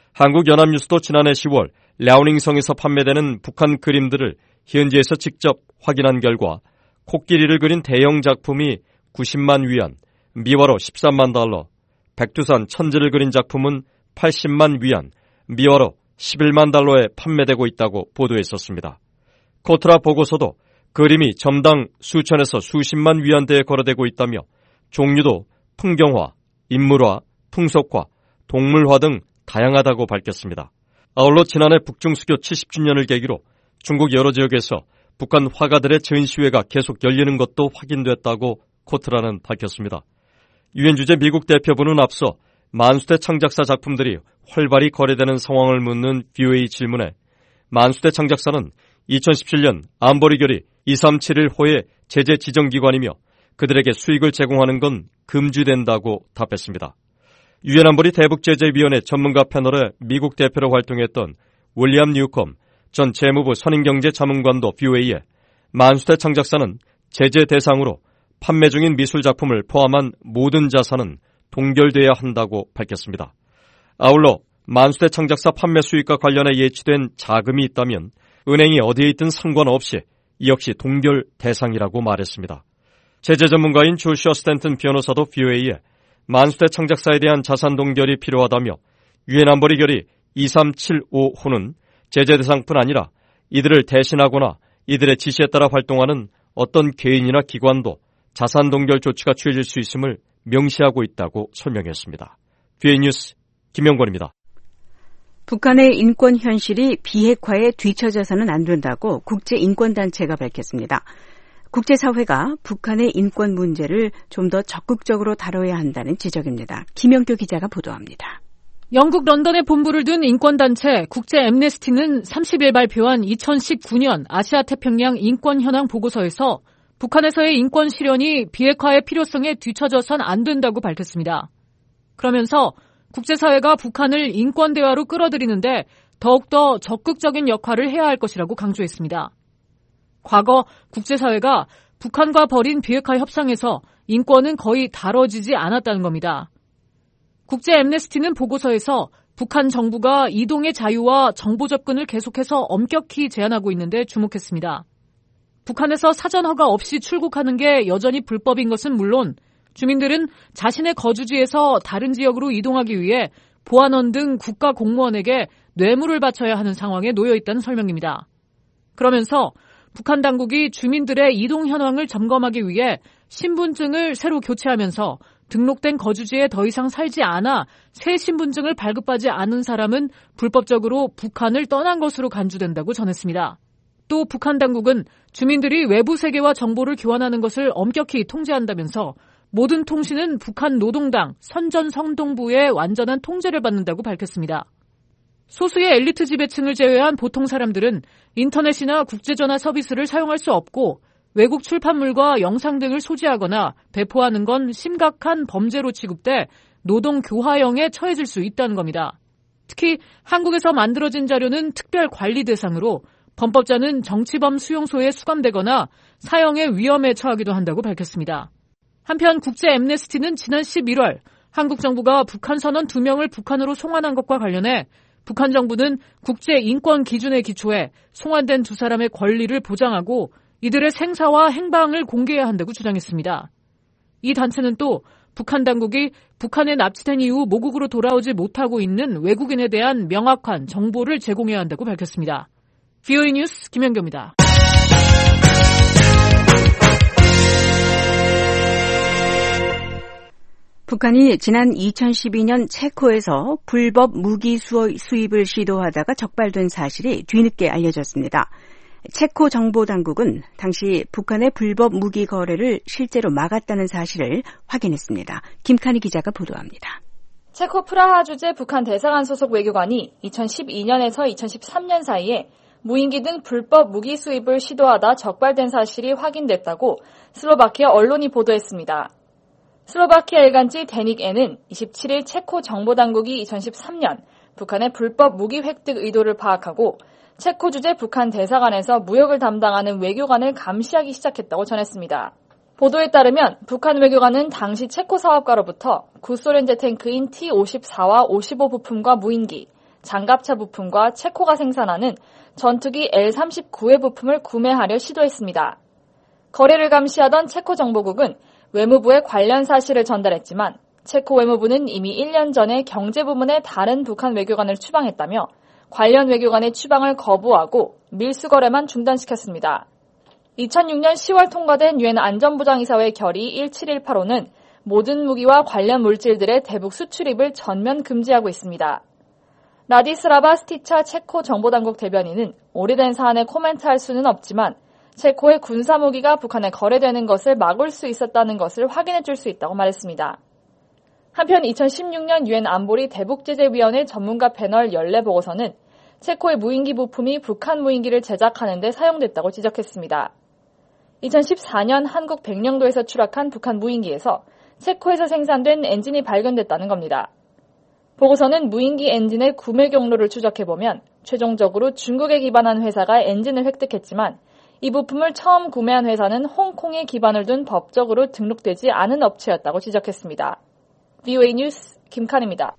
한국연합뉴스도 지난해 시월 랴오닝성에서 판매되는 북한 그림들을 현지에서 직접 확인한 결과 코끼리를 그린 대형 작품이 구십만 위안, 미화로 십삼만 달러, 백두산 천지를 그린 작품은 팔십만 위안, 미화로 십일만 달러에 판매되고 있다고 보도했었습니다. 코트라 보고서도 그림이 점당 수천에서 수십만 위안대에 거래되고 있다며 종류도 풍경화, 인물화, 풍속화, 동물화 등 다양하다고 밝혔습니다. 아울러 지난해 북중수교 칠십 주년을 계기로 중국 여러 지역에서 북한 화가들의 전시회가 계속 열리는 것도 확인됐다고 코트라는 밝혔습니다. 유엔 주재 미국 대표부는 앞서 만수대 창작사 작품들이 활발히 거래되는 상황을 묻는 브이오에이 질문에 만수대 창작사는 이천십칠 년 안보리 결의 이삼칠일 호의 제재 지정기관이며 그들에게 수익을 제공하는 건 금지된다고 답했습니다. 유엔 안보리 대북제재위원회 전문가 패널의 미국 대표로 활동했던 윌리엄 뉴컴 전 재무부 선임경제자문관도 브이오에이에 만수대 창작사는 제재 대상으로 판매 중인 미술작품을 포함한 모든 자산은 동결돼야 한다고 밝혔습니다. 아울러 만수대 창작사 판매 수익과 관련해 예치된 자금이 있다면 은행이 어디에 있든 상관없이 이 역시 동결 대상이라고 말했습니다. 제재 전문가인 조슈아 스탠튼 변호사도 브이오에이에 만수대 창작사에 대한 자산 동결이 필요하다며 유엔 안보리 결의 이삼칠오 호는 제재 대상뿐 아니라 이들을 대신하거나 이들의 지시에 따라 활동하는 어떤 개인이나 기관도 자산 동결 조치가 취해질 수 있음을 명시하고 있다고 설명했습니다. 비에이 뉴스 김영권입니다. 북한의 인권 현실이 비핵화에 뒤처져서는 안 된다고 국제인권단체가 밝혔습니다. 국제사회가 북한의 인권 문제를 좀 더 적극적으로 다뤄야 한다는 지적입니다. 김영교 기자가 보도합니다. 영국 런던에 본부를 둔 인권단체 국제 앰네스티는 삼십 일 발표한 이천십구 년 아시아 태평양 인권 현황 보고서에서 북한에서의 인권 실현이 비핵화의 필요성에 뒤처져선 안 된다고 밝혔습니다. 그러면서 국제사회가 북한을 인권 대화로 끌어들이는데 더욱더 적극적인 역할을 해야 할 것이라고 강조했습니다. 과거 국제사회가 북한과 벌인 비핵화 협상에서 인권은 거의 다뤄지지 않았다는 겁니다. 국제 앰네스티는 보고서에서 북한 정부가 이동의 자유와 정보 접근을 계속해서 엄격히 제한하고 있는데 주목했습니다. 북한에서 사전 허가 없이 출국하는 게 여전히 불법인 것은 물론 주민들은 자신의 거주지에서 다른 지역으로 이동하기 위해 보안원 등 국가 공무원에게 뇌물을 바쳐야 하는 상황에 놓여 있다는 설명입니다. 그러면서 북한 당국이 주민들의 이동 현황을 점검하기 위해 신분증을 새로 교체하면서 등록된 거주지에 더 이상 살지 않아 새 신분증을 발급하지 않은 사람은 불법적으로 북한을 떠난 것으로 간주된다고 전했습니다. 또 북한 당국은 주민들이 외부 세계와 정보를 교환하는 것을 엄격히 통제한다면서 모든 통신은 북한 노동당 선전성동부의 완전한 통제를 받는다고 밝혔습니다. 소수의 엘리트 지배층을 제외한 보통 사람들은 인터넷이나 국제전화 서비스를 사용할 수 없고 외국 출판물과 영상 등을 소지하거나 배포하는 건 심각한 범죄로 취급돼 노동 교화형에 처해질 수 있다는 겁니다. 특히 한국에서 만들어진 자료는 특별 관리 대상으로 범법자는 정치범 수용소에 수감되거나 사형의 위험에 처하기도 한다고 밝혔습니다. 한편 국제 앰네스티는 지난 십일 월 한국 정부가 북한 선원 두 명을 북한으로 송환한 것과 관련해 북한 정부는 국제 인권 기준에 기초해 송환된 두 사람의 권리를 보장하고 이들의 생사와 행방을 공개해야 한다고 주장했습니다. 이 단체는 또 북한 당국이 북한에 납치된 이후 모국으로 돌아오지 못하고 있는 외국인에 대한 명확한 정보를 제공해야 한다고 밝혔습니다. 비오이 뉴스 김현교입니다. 북한이 지난 이천십이 년 체코에서 불법 무기 수입을 시도하다가 적발된 사실이 뒤늦게 알려졌습니다. 체코 정보당국은 당시 북한의 불법 무기 거래를 실제로 막았다는 사실을 확인했습니다. 김칸희 기자가 보도합니다. 체코 프라하 주재 북한 대사관 소속 외교관이 이천십이 년에서 이천십삼 년 사이에 무인기 등 불법 무기 수입을 시도하다 적발된 사실이 확인됐다고 슬로바키아 언론이 보도했습니다. 슬로바키아 일간지 데닉에는 이십칠 일 체코 정보당국이 이천십삼 년 북한의 불법 무기 획득 의도를 파악하고 체코 주재 북한 대사관에서 무역을 담당하는 외교관을 감시하기 시작했다고 전했습니다. 보도에 따르면 북한 외교관은 당시 체코 사업가로부터 구소련제 탱크인 티 오십사와 오십오 부품과 무인기, 장갑차 부품과 체코가 생산하는 전투기 엘 삼십구의 부품을 구매하려 시도했습니다. 거래를 감시하던 체코 정보국은 외무부에 관련 사실을 전달했지만 체코 외무부는 이미 일 년 전에 경제부문의 다른 북한 외교관을 추방했다며 관련 외교관의 추방을 거부하고 밀수 거래만 중단시켰습니다. 이천육 년 시월 통과된 유엔 안전보장이사회 결의 일칠일팔호는 모든 무기와 관련 물질들의 대북 수출입을 전면 금지하고 있습니다. 라디스라바 스티차 체코 정보당국 대변인은 오래된 사안에 코멘트할 수는 없지만 체코의 군사무기가 북한에 거래되는 것을 막을 수 있었다는 것을 확인해 줄 수 있다고 말했습니다. 한편 이천십육 년 유엔 안보리 대북제재위원회 전문가 패널 연례 보고서는 체코의 무인기 부품이 북한 무인기를 제작하는 데 사용됐다고 지적했습니다. 이천십사 년 한국 백령도에서 추락한 북한 무인기에서 체코에서 생산된 엔진이 발견됐다는 겁니다. 보고서는 무인기 엔진의 구매 경로를 추적해보면 최종적으로 중국에 기반한 회사가 엔진을 획득했지만 이 부품을 처음 구매한 회사는 홍콩에 기반을 둔 법적으로 등록되지 않은 업체였다고 지적했습니다. 비오에이 뉴스 김칸입니다.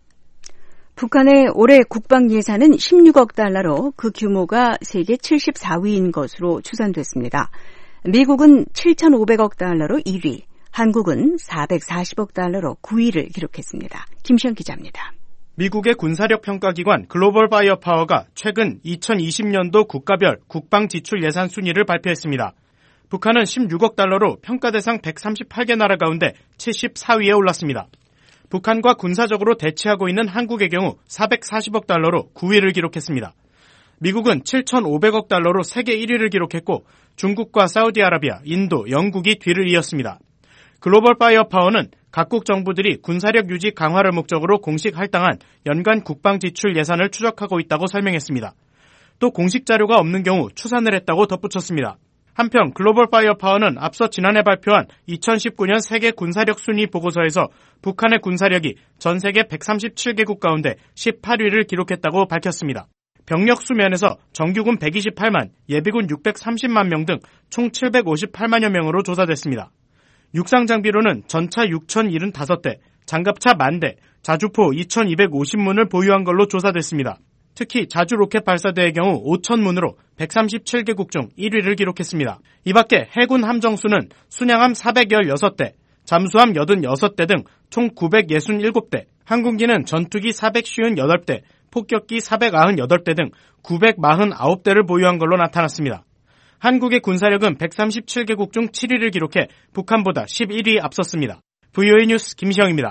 북한의 올해 국방 예산은 십육억 달러로 그 규모가 세계 칠십사 위인 것으로 추산됐습니다. 미국은 칠천오백억 달러로 일 위, 한국은 사백사십억 달러로 구 위를 기록했습니다. 김시영 기자입니다. 미국의 군사력 평가기관 글로벌 파이어 파워가 최근 이천이십 년도 국가별 국방 지출 예산 순위를 발표했습니다. 북한은 십육억 달러로 평가 대상 백삼십팔 개 나라 가운데 칠십사 위에 올랐습니다. 북한과 군사적으로 대치하고 있는 한국의 경우 사백사십억 달러로 구 위를 기록했습니다. 미국은 칠천오백억 달러로 세계 일 위를 기록했고 중국과 사우디아라비아, 인도, 영국이 뒤를 이었습니다. 글로벌 파이어 파워는 각국 정부들이 군사력 유지 강화를 목적으로 공식 할당한 연간 국방 지출 예산을 추적하고 있다고 설명했습니다. 또 공식 자료가 없는 경우 추산을 했다고 덧붙였습니다. 한편 글로벌 파이어 파워는 앞서 지난해 발표한 이천십구 년 세계 군사력 순위 보고서에서 북한의 군사력이 전 세계 백삼십칠 개국 가운데 십팔 위를 기록했다고 밝혔습니다. 병력 수면에서 정규군 백이십팔만, 예비군 육백삼십만 명 등 총 칠백오십팔만여 명으로 조사됐습니다. 육상 장비로는 전차 육천칠십오 대, 장갑차 만 대, 자주포 이천이백오십 문을 보유한 걸로 조사됐습니다. 특히 자주 로켓 발사대의 경우 오천 문으로 백삼십칠 개국 중 일 위를 기록했습니다. 이 밖에 해군 함정수는 순양함 사백십육 대, 잠수함 팔십육 대 등 총 구백육십칠 대, 항공기는 전투기 사백오십팔 대, 폭격기 사백구십팔 대 등 구백사십구 대를 보유한 걸로 나타났습니다. 한국의 군사력은 백삼십칠 개국 중 칠 위를 기록해 북한보다 십일 위 앞섰습니다. 브이오에이 뉴스 김시영입니다.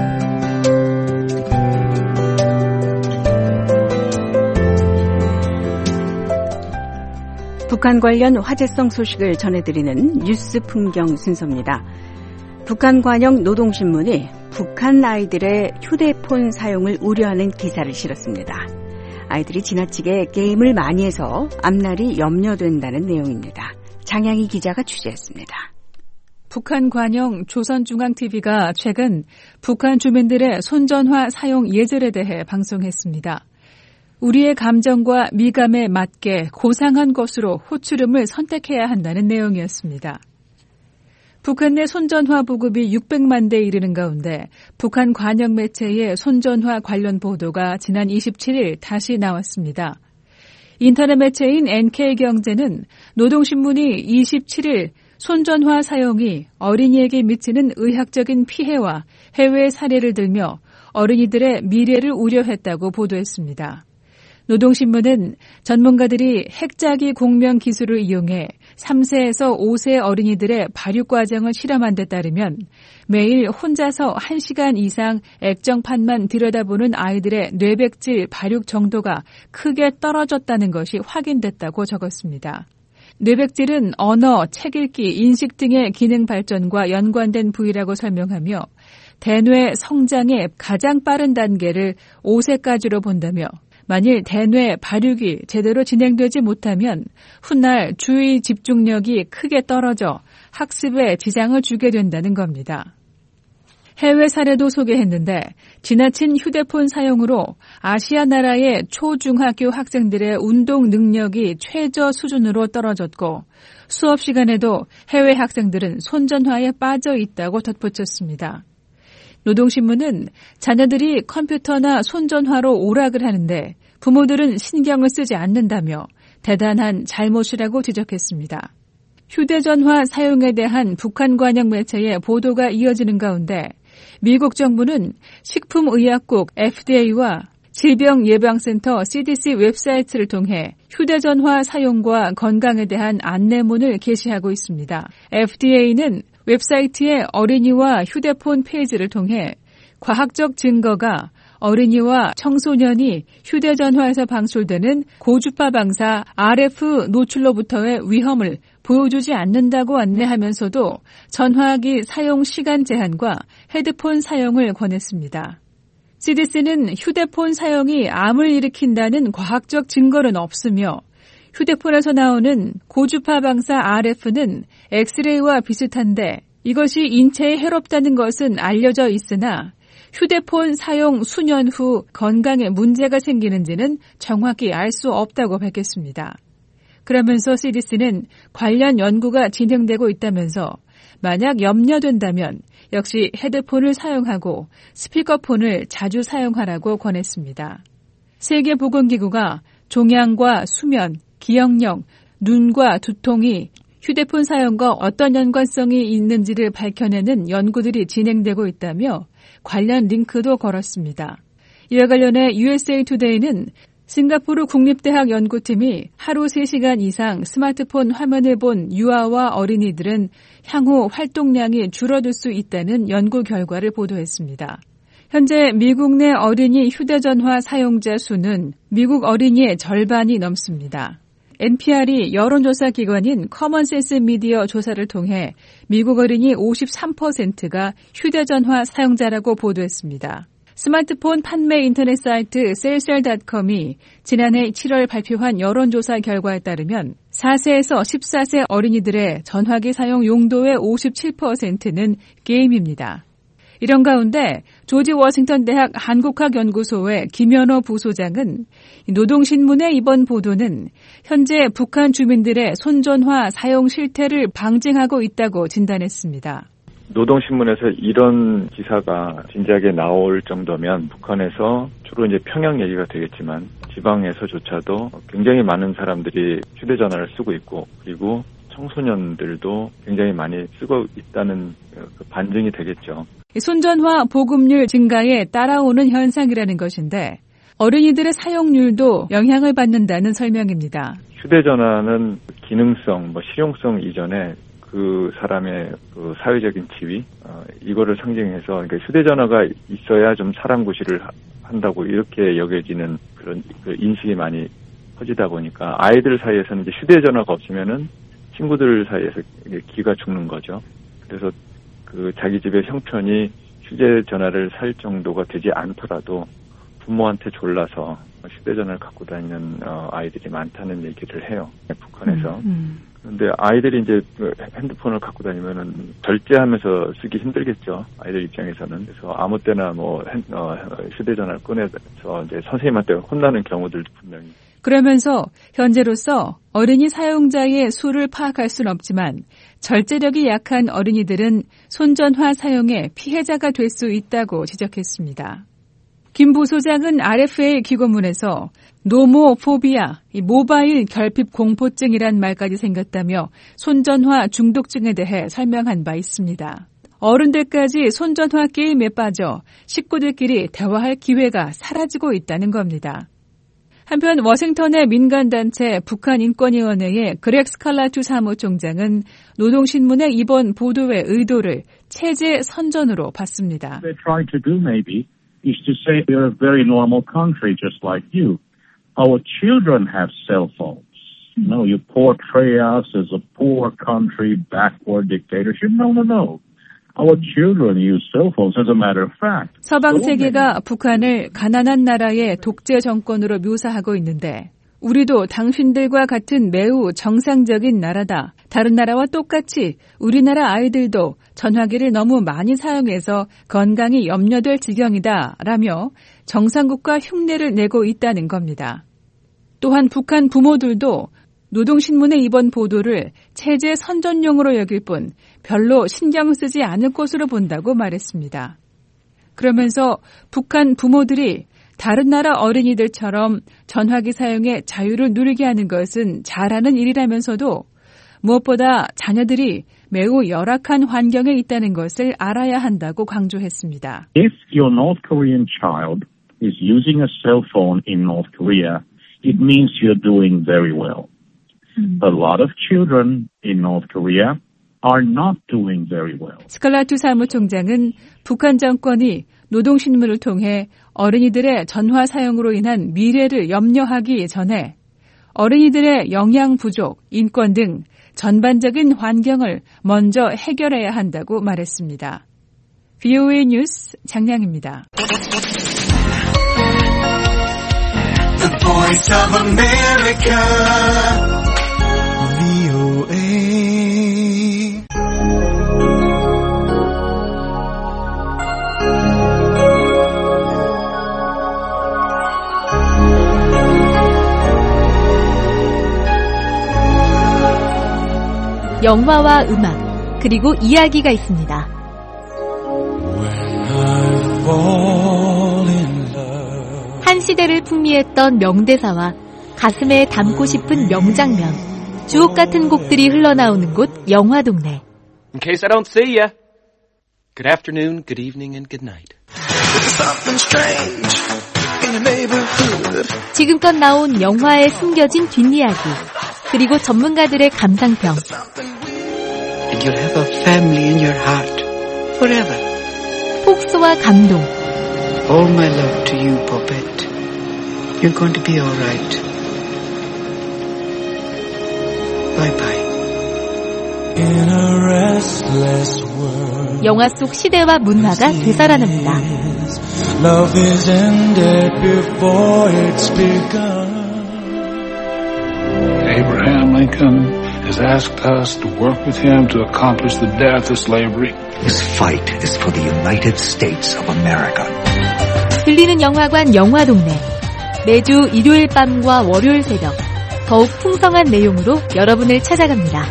북한 관련 화제성 소식을 전해드리는 뉴스 풍경 순서입니다. 북한 관영 노동신문이 북한 아이들의 휴대폰 사용을 우려하는 기사를 실었습니다. 아이들이 지나치게 게임을 많이 해서 앞날이 염려된다는 내용입니다. 장양희 기자가 취재했습니다. 북한 관영 조선중앙티비가 최근 북한 주민들의 손전화 사용 예절에 대해 방송했습니다. 우리의 감정과 미감에 맞게 고상한 것으로 호출음을 선택해야 한다는 내용이었습니다. 북한 내 손전화 보급이 육백만 대 이르는 가운데 북한 관영 매체의 손전화 관련 보도가 지난 이십칠 일 다시 나왔습니다. 인터넷 매체인 엔케이경제는 노동신문이 이십칠 일 손전화 사용이 어린이에게 미치는 의학적인 피해와 해외 사례를 들며 어린이들의 미래를 우려했다고 보도했습니다. 노동신문은 전문가들이 핵자기 공명 기술을 이용해 삼 세에서 오 세 어린이들의 발육 과정을 실험한 데 따르면 매일 혼자서 한 시간 이상 액정판만 들여다보는 아이들의 뇌백질 발육 정도가 크게 떨어졌다는 것이 확인됐다고 적었습니다. 뇌백질은 언어, 책 읽기, 인식 등의 기능 발전과 연관된 부위라고 설명하며 대뇌 성장의 가장 빠른 단계를 오 세까지로 본다며 만일 대뇌 발육이 제대로 진행되지 못하면 훗날 주의 집중력이 크게 떨어져 학습에 지장을 주게 된다는 겁니다. 해외 사례도 소개했는데 지나친 휴대폰 사용으로 아시아 나라의 초중학교 학생들의 운동 능력이 최저 수준으로 떨어졌고 수업 시간에도 해외 학생들은 손전화에 빠져 있다고 덧붙였습니다. 노동신문은 자녀들이 컴퓨터나 손전화로 오락을 하는데 부모들은 신경을 쓰지 않는다며 대단한 잘못이라고 지적했습니다. 휴대전화 사용에 대한 북한 관영 매체의 보도가 이어지는 가운데 미국 정부는 식품의약국 에프디에이와 질병예방센터 씨디씨 웹사이트를 통해 휴대전화 사용과 건강에 대한 안내문을 게시하고 있습니다. 에프디에이는 웹사이트의 어린이와 휴대폰 페이지를 통해 과학적 증거가 어린이와 청소년이 휴대전화에서 방출되는 고주파 방사 알에프 노출로부터의 위험을 보여주지 않는다고 안내하면서도 전화기 사용 시간 제한과 헤드폰 사용을 권했습니다. 씨디씨는 휴대폰 사용이 암을 일으킨다는 과학적 증거는 없으며 휴대폰에서 나오는 고주파 방사 알에프는 엑스레이와 비슷한데 이것이 인체에 해롭다는 것은 알려져 있으나 휴대폰 사용 수년 후 건강에 문제가 생기는지는 정확히 알 수 없다고 밝혔습니다. 그러면서 씨디씨는 관련 연구가 진행되고 있다면서 만약 염려된다면 역시 헤드폰을 사용하고 스피커폰을 자주 사용하라고 권했습니다. 세계보건기구가 종양과 수면, 기억력, 눈과 두통이 휴대폰 사용과 어떤 연관성이 있는지를 밝혀내는 연구들이 진행되고 있다며 관련 링크도 걸었습니다. 이와 관련해 유에스에이 투데이는 싱가포르 국립대학 연구팀이 하루 세 시간 이상 스마트폰 화면을 본 유아와 어린이들은 향후 활동량이 줄어들 수 있다는 연구 결과를 보도했습니다. 현재 미국 내 어린이 휴대전화 사용자 수는 미국 어린이의 절반이 넘습니다. 엔피알이 여론조사 기관인 커먼센스 미디어 조사를 통해 미국 어린이 오십삼 퍼센트가 휴대전화 사용자라고 보도했습니다. 스마트폰 판매 인터넷 사이트 셀셀닷컴이 지난해 칠월 발표한 여론조사 결과에 따르면 사 세에서 십사 세 어린이들의 전화기 사용 용도의 오십칠 퍼센트는 게임입니다. 이런 가운데 조지 워싱턴 대학 한국학연구소의 김연호 부소장은 노동신문의 이번 보도는 현재 북한 주민들의 손전화 사용 실태를 방증하고 있다고 진단했습니다. 노동신문에서 이런 기사가 진지하게 나올 정도면 북한에서 주로 이제 평양 얘기가 되겠지만 지방에서조차도 굉장히 많은 사람들이 휴대전화를 쓰고 있고 그리고 청소년들도 굉장히 많이 쓰고 있다는 그 반증이 되겠죠. 손전화 보급률 증가에 따라오는 현상이라는 것인데 어린이들의 사용률도 영향을 받는다는 설명입니다. 휴대전화는 기능성, 뭐 실용성 이전에 그 사람의 그 사회적인 지위 어, 이거를 상징해서 그러니까 휴대전화가 있어야 좀 사람 구실을 한다고 이렇게 여겨지는 그런 그 인식이 많이 퍼지다 보니까 아이들 사이에서는 이제 휴대전화가 없으면은 친구들 사이에서 기가 죽는 거죠. 그래서 그 자기 집의 형편이 휴대전화를 살 정도가 되지 않더라도 부모한테 졸라서 휴대전화를 갖고 다니는 어, 아이들이 많다는 얘기를 해요. 북한에서. 음, 음. 그런데 아이들이 이제 핸드폰을 갖고 다니면은 절제하면서 쓰기 힘들겠죠. 아이들 입장에서는. 그래서 아무 때나 뭐 어, 휴대전화를 꺼내서 이제 선생님한테 혼나는 경우들도 분명히. 그러면서 현재로서 어린이 사용자의 수를 파악할 수는 없지만 절제력이 약한 어린이들은 손전화 사용의 피해자가 될 수 있다고 지적했습니다. 김 부소장은 알에프에이 기고문에서 노모포비아, 모바일 결핍 공포증이란 말까지 생겼다며 손전화 중독증에 대해 설명한 바 있습니다. 어른들까지 손전화 게임에 빠져 식구들끼리 대화할 기회가 사라지고 있다는 겁니다. 한편 워싱턴의 민간단체 북한인권위원회의 그렉 스칼라투 사무총장은 노동신문의 이번 보도의 의도를 체제 선전으로 봤습니다. They're trying to do maybe is to say we're a very normal country just like you. Our children have cell phones. No, you portray us as a poor country, backward dictatorship. No, no, no. Our children use cell phones as a matter of fact. 서방 세계가 북한을 가난한 나라의 독재 정권으로 묘사하고 있는데 우리도 당신들과 같은 매우 정상적인 나라다. 다른 나라와 똑같이 우리나라 아이들도 전화기를 너무 많이 사용해서 건강이 염려될 지경이다. 라며 정상국가 흉내를 내고 있다는 겁니다. 또한 북한 부모들도 노동신문의 이번 보도를 체제 선전용으로 여길 뿐 별로 신경 쓰지 않을 것으로 본다고 말했습니다. 그러면서 북한 부모들이 다른 나라 어린이들처럼 전화기 사용에 자유를 누리게 하는 것은 잘하는 일이라면서도 무엇보다 자녀들이 매우 열악한 환경에 있다는 것을 알아야 한다고 강조했습니다. If your North Korean child is using a cell phone in North Korea, it means you're doing very well. A lot of children in North Korea are not doing very well. 스칼라투 사무총장은 북한 정권이 노동신문을 통해 어린이들의 전화 사용으로 인한 미래를 염려하기 전에 어린이들의 영양 부족, 인권 등 전반적인 환경을 먼저 해결해야 한다고 말했습니다. 브이오에이 뉴스 장량입니다. The Voice of America, 브이오에이. 영화와 음악, 그리고 이야기가 있습니다. 한 시대를 풍미했던 명대사와 가슴에 담고 싶은 명장면, 주옥 같은 곡들이 흘러나오는 곳 영화동네. In case I don't see ya, good afternoon, good evening, and good night. 지금껏 나온 영화에 숨겨진 뒷이야기, 그리고 전문가들의 감상평. And you'll have a family in your heart forever. 폭소와 감동. All my love to you, Poppet. You're going to be all right. Bye bye. In a restless world, 영화 속 시대와 문화가 되살아납니다. Love is ended before it's begun. Abraham Lincoln has asked us to work with him to accomplish the death of slavery. This fight is for the United States of America. 들리는 영화관 영화동네. 매주 일요일 밤과 월요일 새벽 더욱 풍성한 내용으로 여러분을 찾아갑니다.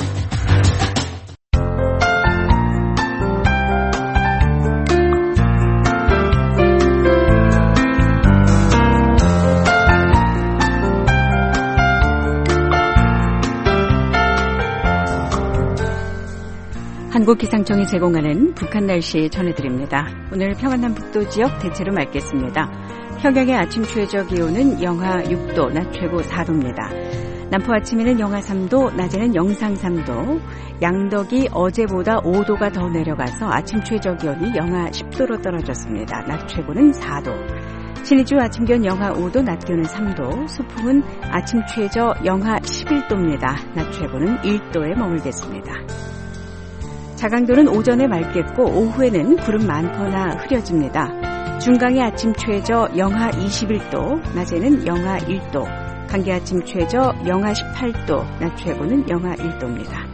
한국기상청이 제공하는 북한 날씨 전해드립니다. 오늘 평안남북도 지역 대체로 맑겠습니다. 평양의 아침 최저 기온은 영하 육 도, 낮 최고 사 도입니다. 남포 아침에는 영하 삼 도, 낮에는 영상 삼 도, 양덕이 어제보다 오 도가 더 내려가서 아침 최저 기온이 영하 십 도로 떨어졌습니다. 낮 최고는 사 도. 신의주 아침 기온 영하 오 도, 낮 기온은 삼 도, 수풍은 아침 최저 영하 십일 도입니다. 낮 최고는 일 도에 머물겠습니다. 자강도는 오전에 맑겠고 오후에는 구름 많거나 흐려집니다. 중강의 아침 최저 영하 이십일 도, 낮에는 영하 일 도, 강계 아침 최저 영하 십팔 도, 낮 최고는 영하 일 도입니다.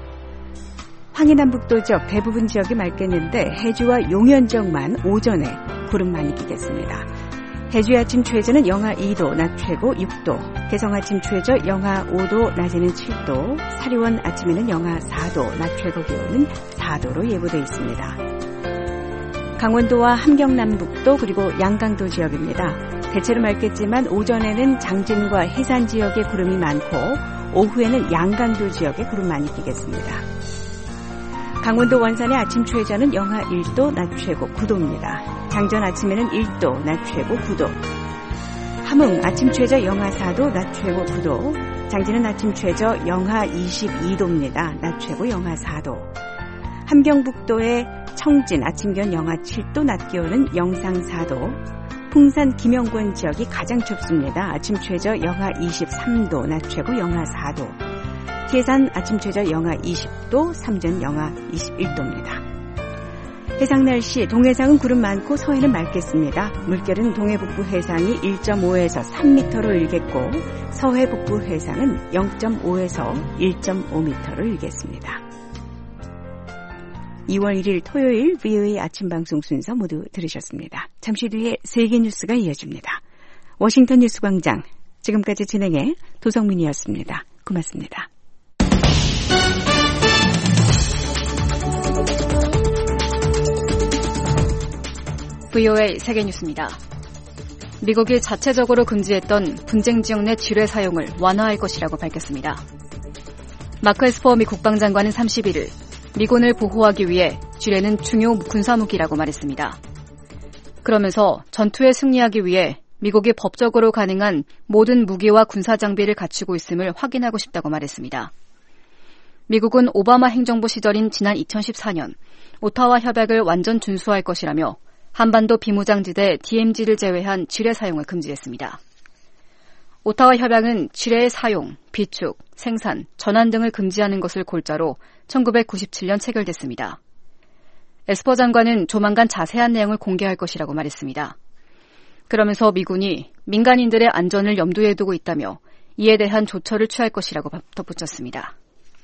황해남북도 지역 대부분 지역이 맑겠는데 해주와 용현정만 오전에 구름 많이 끼겠습니다. 해주의 아침 최저는 영하 이 도, 낮 최고 육 도, 개성 아침 최저 영하 오 도, 낮에는 칠 도, 사리원 아침에는 영하 사 도, 낮 최고 기온은 사 도로 예보되어 있습니다. 강원도와 함경남북도 그리고 양강도 지역입니다. 대체로 맑겠지만 오전에는 장진과 해산 지역에 구름이 많고 오후에는 양강도 지역에 구름 많이 끼겠습니다. 강원도 원산의 아침 최저는 영하 일 도, 낮 최고 구 도입니다. 장전 아침에는 일 도, 낮 최고 구 도. 함흥 아침 최저 영하 사 도, 낮 최고 구 도. 장진은 아침 최저 영하 이십이 도입니다. 낮 최고 영하 사 도. 함경북도의 청진 아침 기온 영하 칠 도, 낮 기온은 영상 사 도. 풍산 김영권 지역이 가장 춥습니다. 아침 최저 영하 이십삼 도, 낮 최고 영하 사 도. 계산 아침 최저 영하 이십 도, 삼전 영하 이십일 도입니다. 해상 날씨, 동해상은 구름 많고 서해는 맑겠습니다. 물결은 동해 북부 해상이 일 점 오에서 삼 미터로 일겠고 서해 북부 해상은 영 점 오에서 일 점 오 미터로 일겠습니다. 이월 일일 토요일 브이오에이 아침 방송 순서 모두 들으셨습니다. 잠시 뒤에 세계 뉴스가 이어집니다. 워싱턴 뉴스 광장, 지금까지 진행해 도성민이었습니다. 고맙습니다. 브이오에이 세계뉴스입니다. 미국이 자체적으로 금지했던 분쟁 지역 내 지뢰 사용을 완화할 것이라고 밝혔습니다. 마크 에스퍼 미 국방장관은 삼십일일 미군을 보호하기 위해 지뢰는 중요 군사무기라고 말했습니다. 그러면서 전투에 승리하기 위해 미국이 법적으로 가능한 모든 무기와 군사 장비를 갖추고 있음을 확인하고 싶다고 말했습니다. 미국은 오바마 행정부 시절인 지난 이천십사 년 오타와 협약을 완전 준수할 것이라며 한반도 비무장지대 디엠지를 제외한 지뢰 사용을 금지했습니다. 오타와 협약은 지뢰의 사용, 비축, 생산, 전환 등을 금지하는 것을 골자로 천구백구십칠 년 체결됐습니다. 에스퍼 장관은 조만간 자세한 내용을 공개할 것이라고 말했습니다. 그러면서 미군이 민간인들의 안전을 염두에 두고 있다며 이에 대한 조처를 취할 것이라고 덧붙였습니다.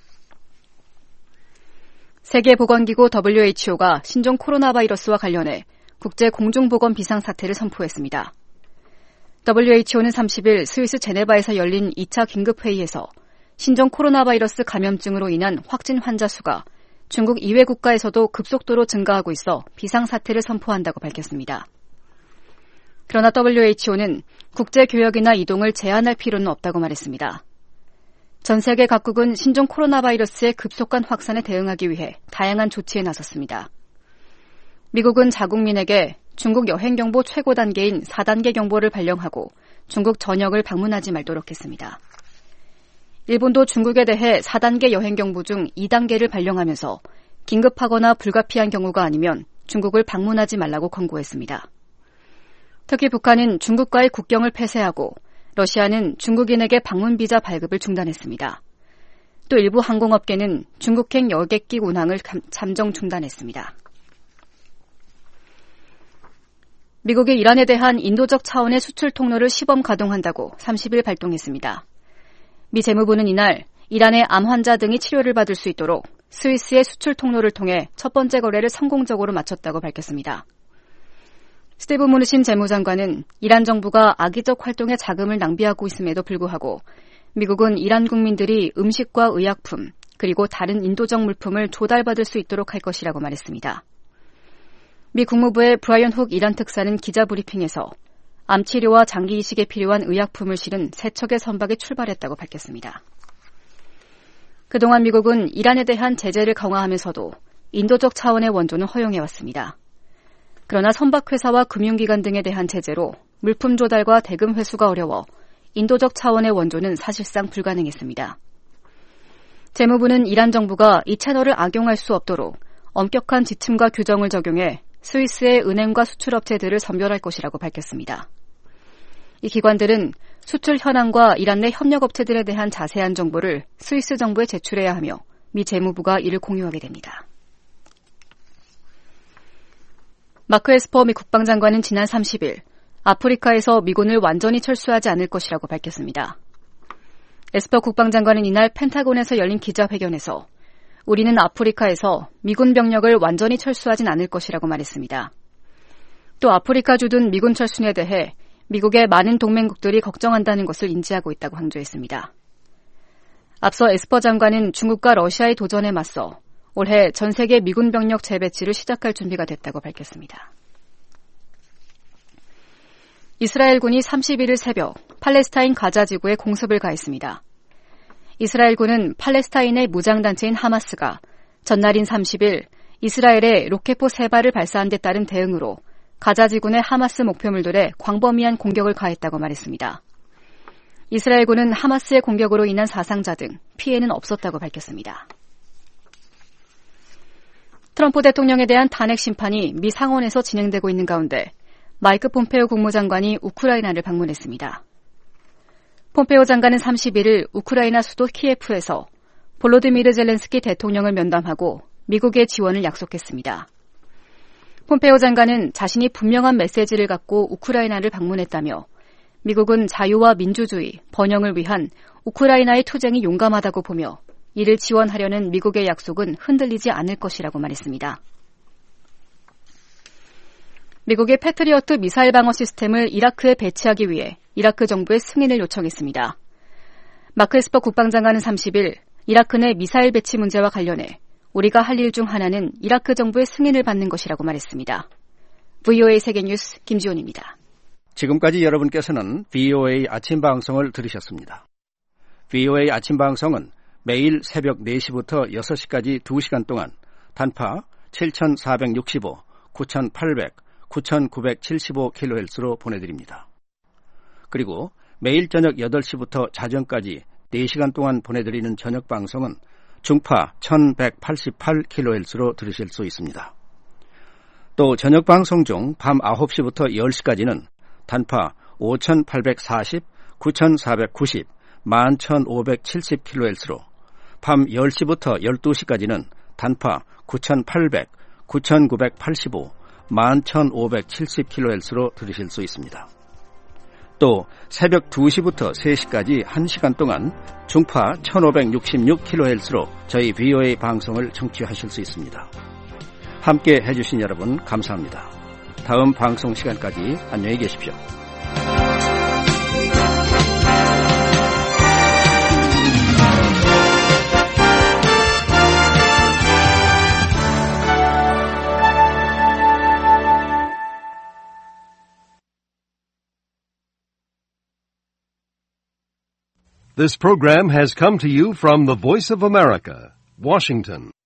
세계보건기구 더블유에이치오가 신종 코로나 바이러스와 관련해 국제 공중보건 비상사태를 선포했습니다. 더블유에이치오는 삼십일 스위스 제네바에서 열린 이 차 긴급회의에서 신종 코로나 바이러스 감염증으로 인한 확진 환자 수가 중국 이외 국가에서도 급속도로 증가하고 있어 비상사태를 선포한다고 밝혔습니다. 그러나 더블유에이치오는 국제교역이나 이동을 제한할 필요는 없다고 말했습니다. 전 세계 각국은 신종 코로나 바이러스의 급속한 확산에 대응하기 위해 다양한 조치에 나섰습니다. 미국은 자국민에게 중국 여행경보 최고 단계인 사 단계 경보를 발령하고 중국 전역을 방문하지 말도록 했습니다. 일본도 중국에 대해 사 단계 여행경보 중 이 단계를 발령하면서 긴급하거나 불가피한 경우가 아니면 중국을 방문하지 말라고 권고했습니다. 특히 북한은 중국과의 국경을 폐쇄하고 러시아는 중국인에게 방문 비자 발급을 중단했습니다. 또 일부 항공업계는 중국행 여객기 운항을 잠정 중단했습니다. 미국이 이란에 대한 인도적 차원의 수출 통로를 시범 가동한다고 삼십 일 발동했습니다. 미 재무부는 이날 이란의 암 환자 등이 치료를 받을 수 있도록 스위스의 수출 통로를 통해 첫 번째 거래를 성공적으로 마쳤다고 밝혔습니다. 스티브 무누신 재무장관은 이란 정부가 악의적 활동에 자금을 낭비하고 있음에도 불구하고 미국은 이란 국민들이 음식과 의약품 그리고 다른 인도적 물품을 조달받을 수 있도록 할 것이라고 말했습니다. 미 국무부의 브라이언 훅 이란 특사는 기자 브리핑에서 암 치료와 장기 이식에 필요한 의약품을 실은 세 척의 선박이 출발했다고 밝혔습니다. 그동안 미국은 이란에 대한 제재를 강화하면서도 인도적 차원의 원조는 허용해왔습니다. 그러나 선박회사와 금융기관 등에 대한 제재로 물품 조달과 대금 회수가 어려워 인도적 차원의 원조는 사실상 불가능했습니다. 재무부는 이란 정부가 이 채널을 악용할 수 없도록 엄격한 지침과 규정을 적용해 스위스의 은행과 수출업체들을 선별할 것이라고 밝혔습니다. 이 기관들은 수출 현황과 이란 내 협력업체들에 대한 자세한 정보를 스위스 정부에 제출해야 하며 미 재무부가 이를 공유하게 됩니다. 마크 에스퍼 미 국방장관은 지난 삼십 일 아프리카에서 미군을 완전히 철수하지 않을 것이라고 밝혔습니다. 에스퍼 국방장관은 이날 펜타곤에서 열린 기자회견에서 우리는 아프리카에서 미군 병력을 완전히 철수하진 않을 것이라고 말했습니다. 또 아프리카 주둔 미군 철수에 대해 미국의 많은 동맹국들이 걱정한다는 것을 인지하고 있다고 강조했습니다. 앞서 에스퍼 장관은 중국과 러시아의 도전에 맞서 올해 전 세계 미군 병력 재배치를 시작할 준비가 됐다고 밝혔습니다. 이스라엘군이 삼십일 일 새벽 팔레스타인 가자 지구에 공습을 가했습니다. 이스라엘군은 팔레스타인의 무장단체인 하마스가 전날인 삼십 일 이스라엘에 로켓포 세 발을 발사한 데 따른 대응으로 가자 지구 내 하마스 목표물들에 광범위한 공격을 가했다고 말했습니다. 이스라엘군은 하마스의 공격으로 인한 사상자 등 피해는 없었다고 밝혔습니다. 트럼프 대통령에 대한 탄핵 심판이 미 상원에서 진행되고 있는 가운데 마이크 폼페오 국무장관이 우크라이나를 방문했습니다. 폼페오 장관은 삼십일 일 우크라이나 수도 키예프에서 볼로디미르 젤렌스키 대통령을 면담하고 미국의 지원을 약속했습니다. 폼페오 장관은 자신이 분명한 메시지를 갖고 우크라이나를 방문했다며 미국은 자유와 민주주의, 번영을 위한 우크라이나의 투쟁이 용감하다고 보며 이를 지원하려는 미국의 약속은 흔들리지 않을 것이라고 말했습니다. 미국의 패트리어트 미사일 방어 시스템을 이라크에 배치하기 위해 이라크 정부의 승인을 요청했습니다. 마크 에스퍼 국방장관은 삼십 일 이라크 내 미사일 배치 문제와 관련해 우리가 할 일 중 하나는 이라크 정부의 승인을 받는 것이라고 말했습니다. 브이오에이 세계뉴스 김지훈입니다. 지금까지 여러분께서는 브이오에이 아침 방송을 들으셨습니다. 브이오에이 아침 방송은 매일 새벽 네 시부터 여섯 시까지 두 시간 동안 단파 칠천사백육십오, 구천팔백, 구천구백칠십오 킬로헤르츠로 보내드립니다. 그리고 매일 저녁 여덟 시부터 자정까지 네 시간 동안 보내드리는 저녁 방송은 중파 천백팔십팔 킬로헤르츠로 들으실 수 있습니다. 또 저녁 방송 중 밤 아홉 시부터 열 시까지는 단파 오천팔백사십, 구천사백구십, 만 천오백칠십 킬로헤르츠로 밤 열 시부터 열두 시까지는 단파 구천팔백, 구천구백팔십오, 만 천오백칠십 킬로헤르츠로 들으실 수 있습니다. 또 새벽 두 시부터 세 시까지 한 시간 동안 중파 천오백육십육 킬로헤르츠로 저희 브이오에이 방송을 청취하실 수 있습니다. 함께 해주신 여러분 감사합니다. 다음 방송 시간까지 안녕히 계십시오. This program has come to you from the Voice of America, Washington.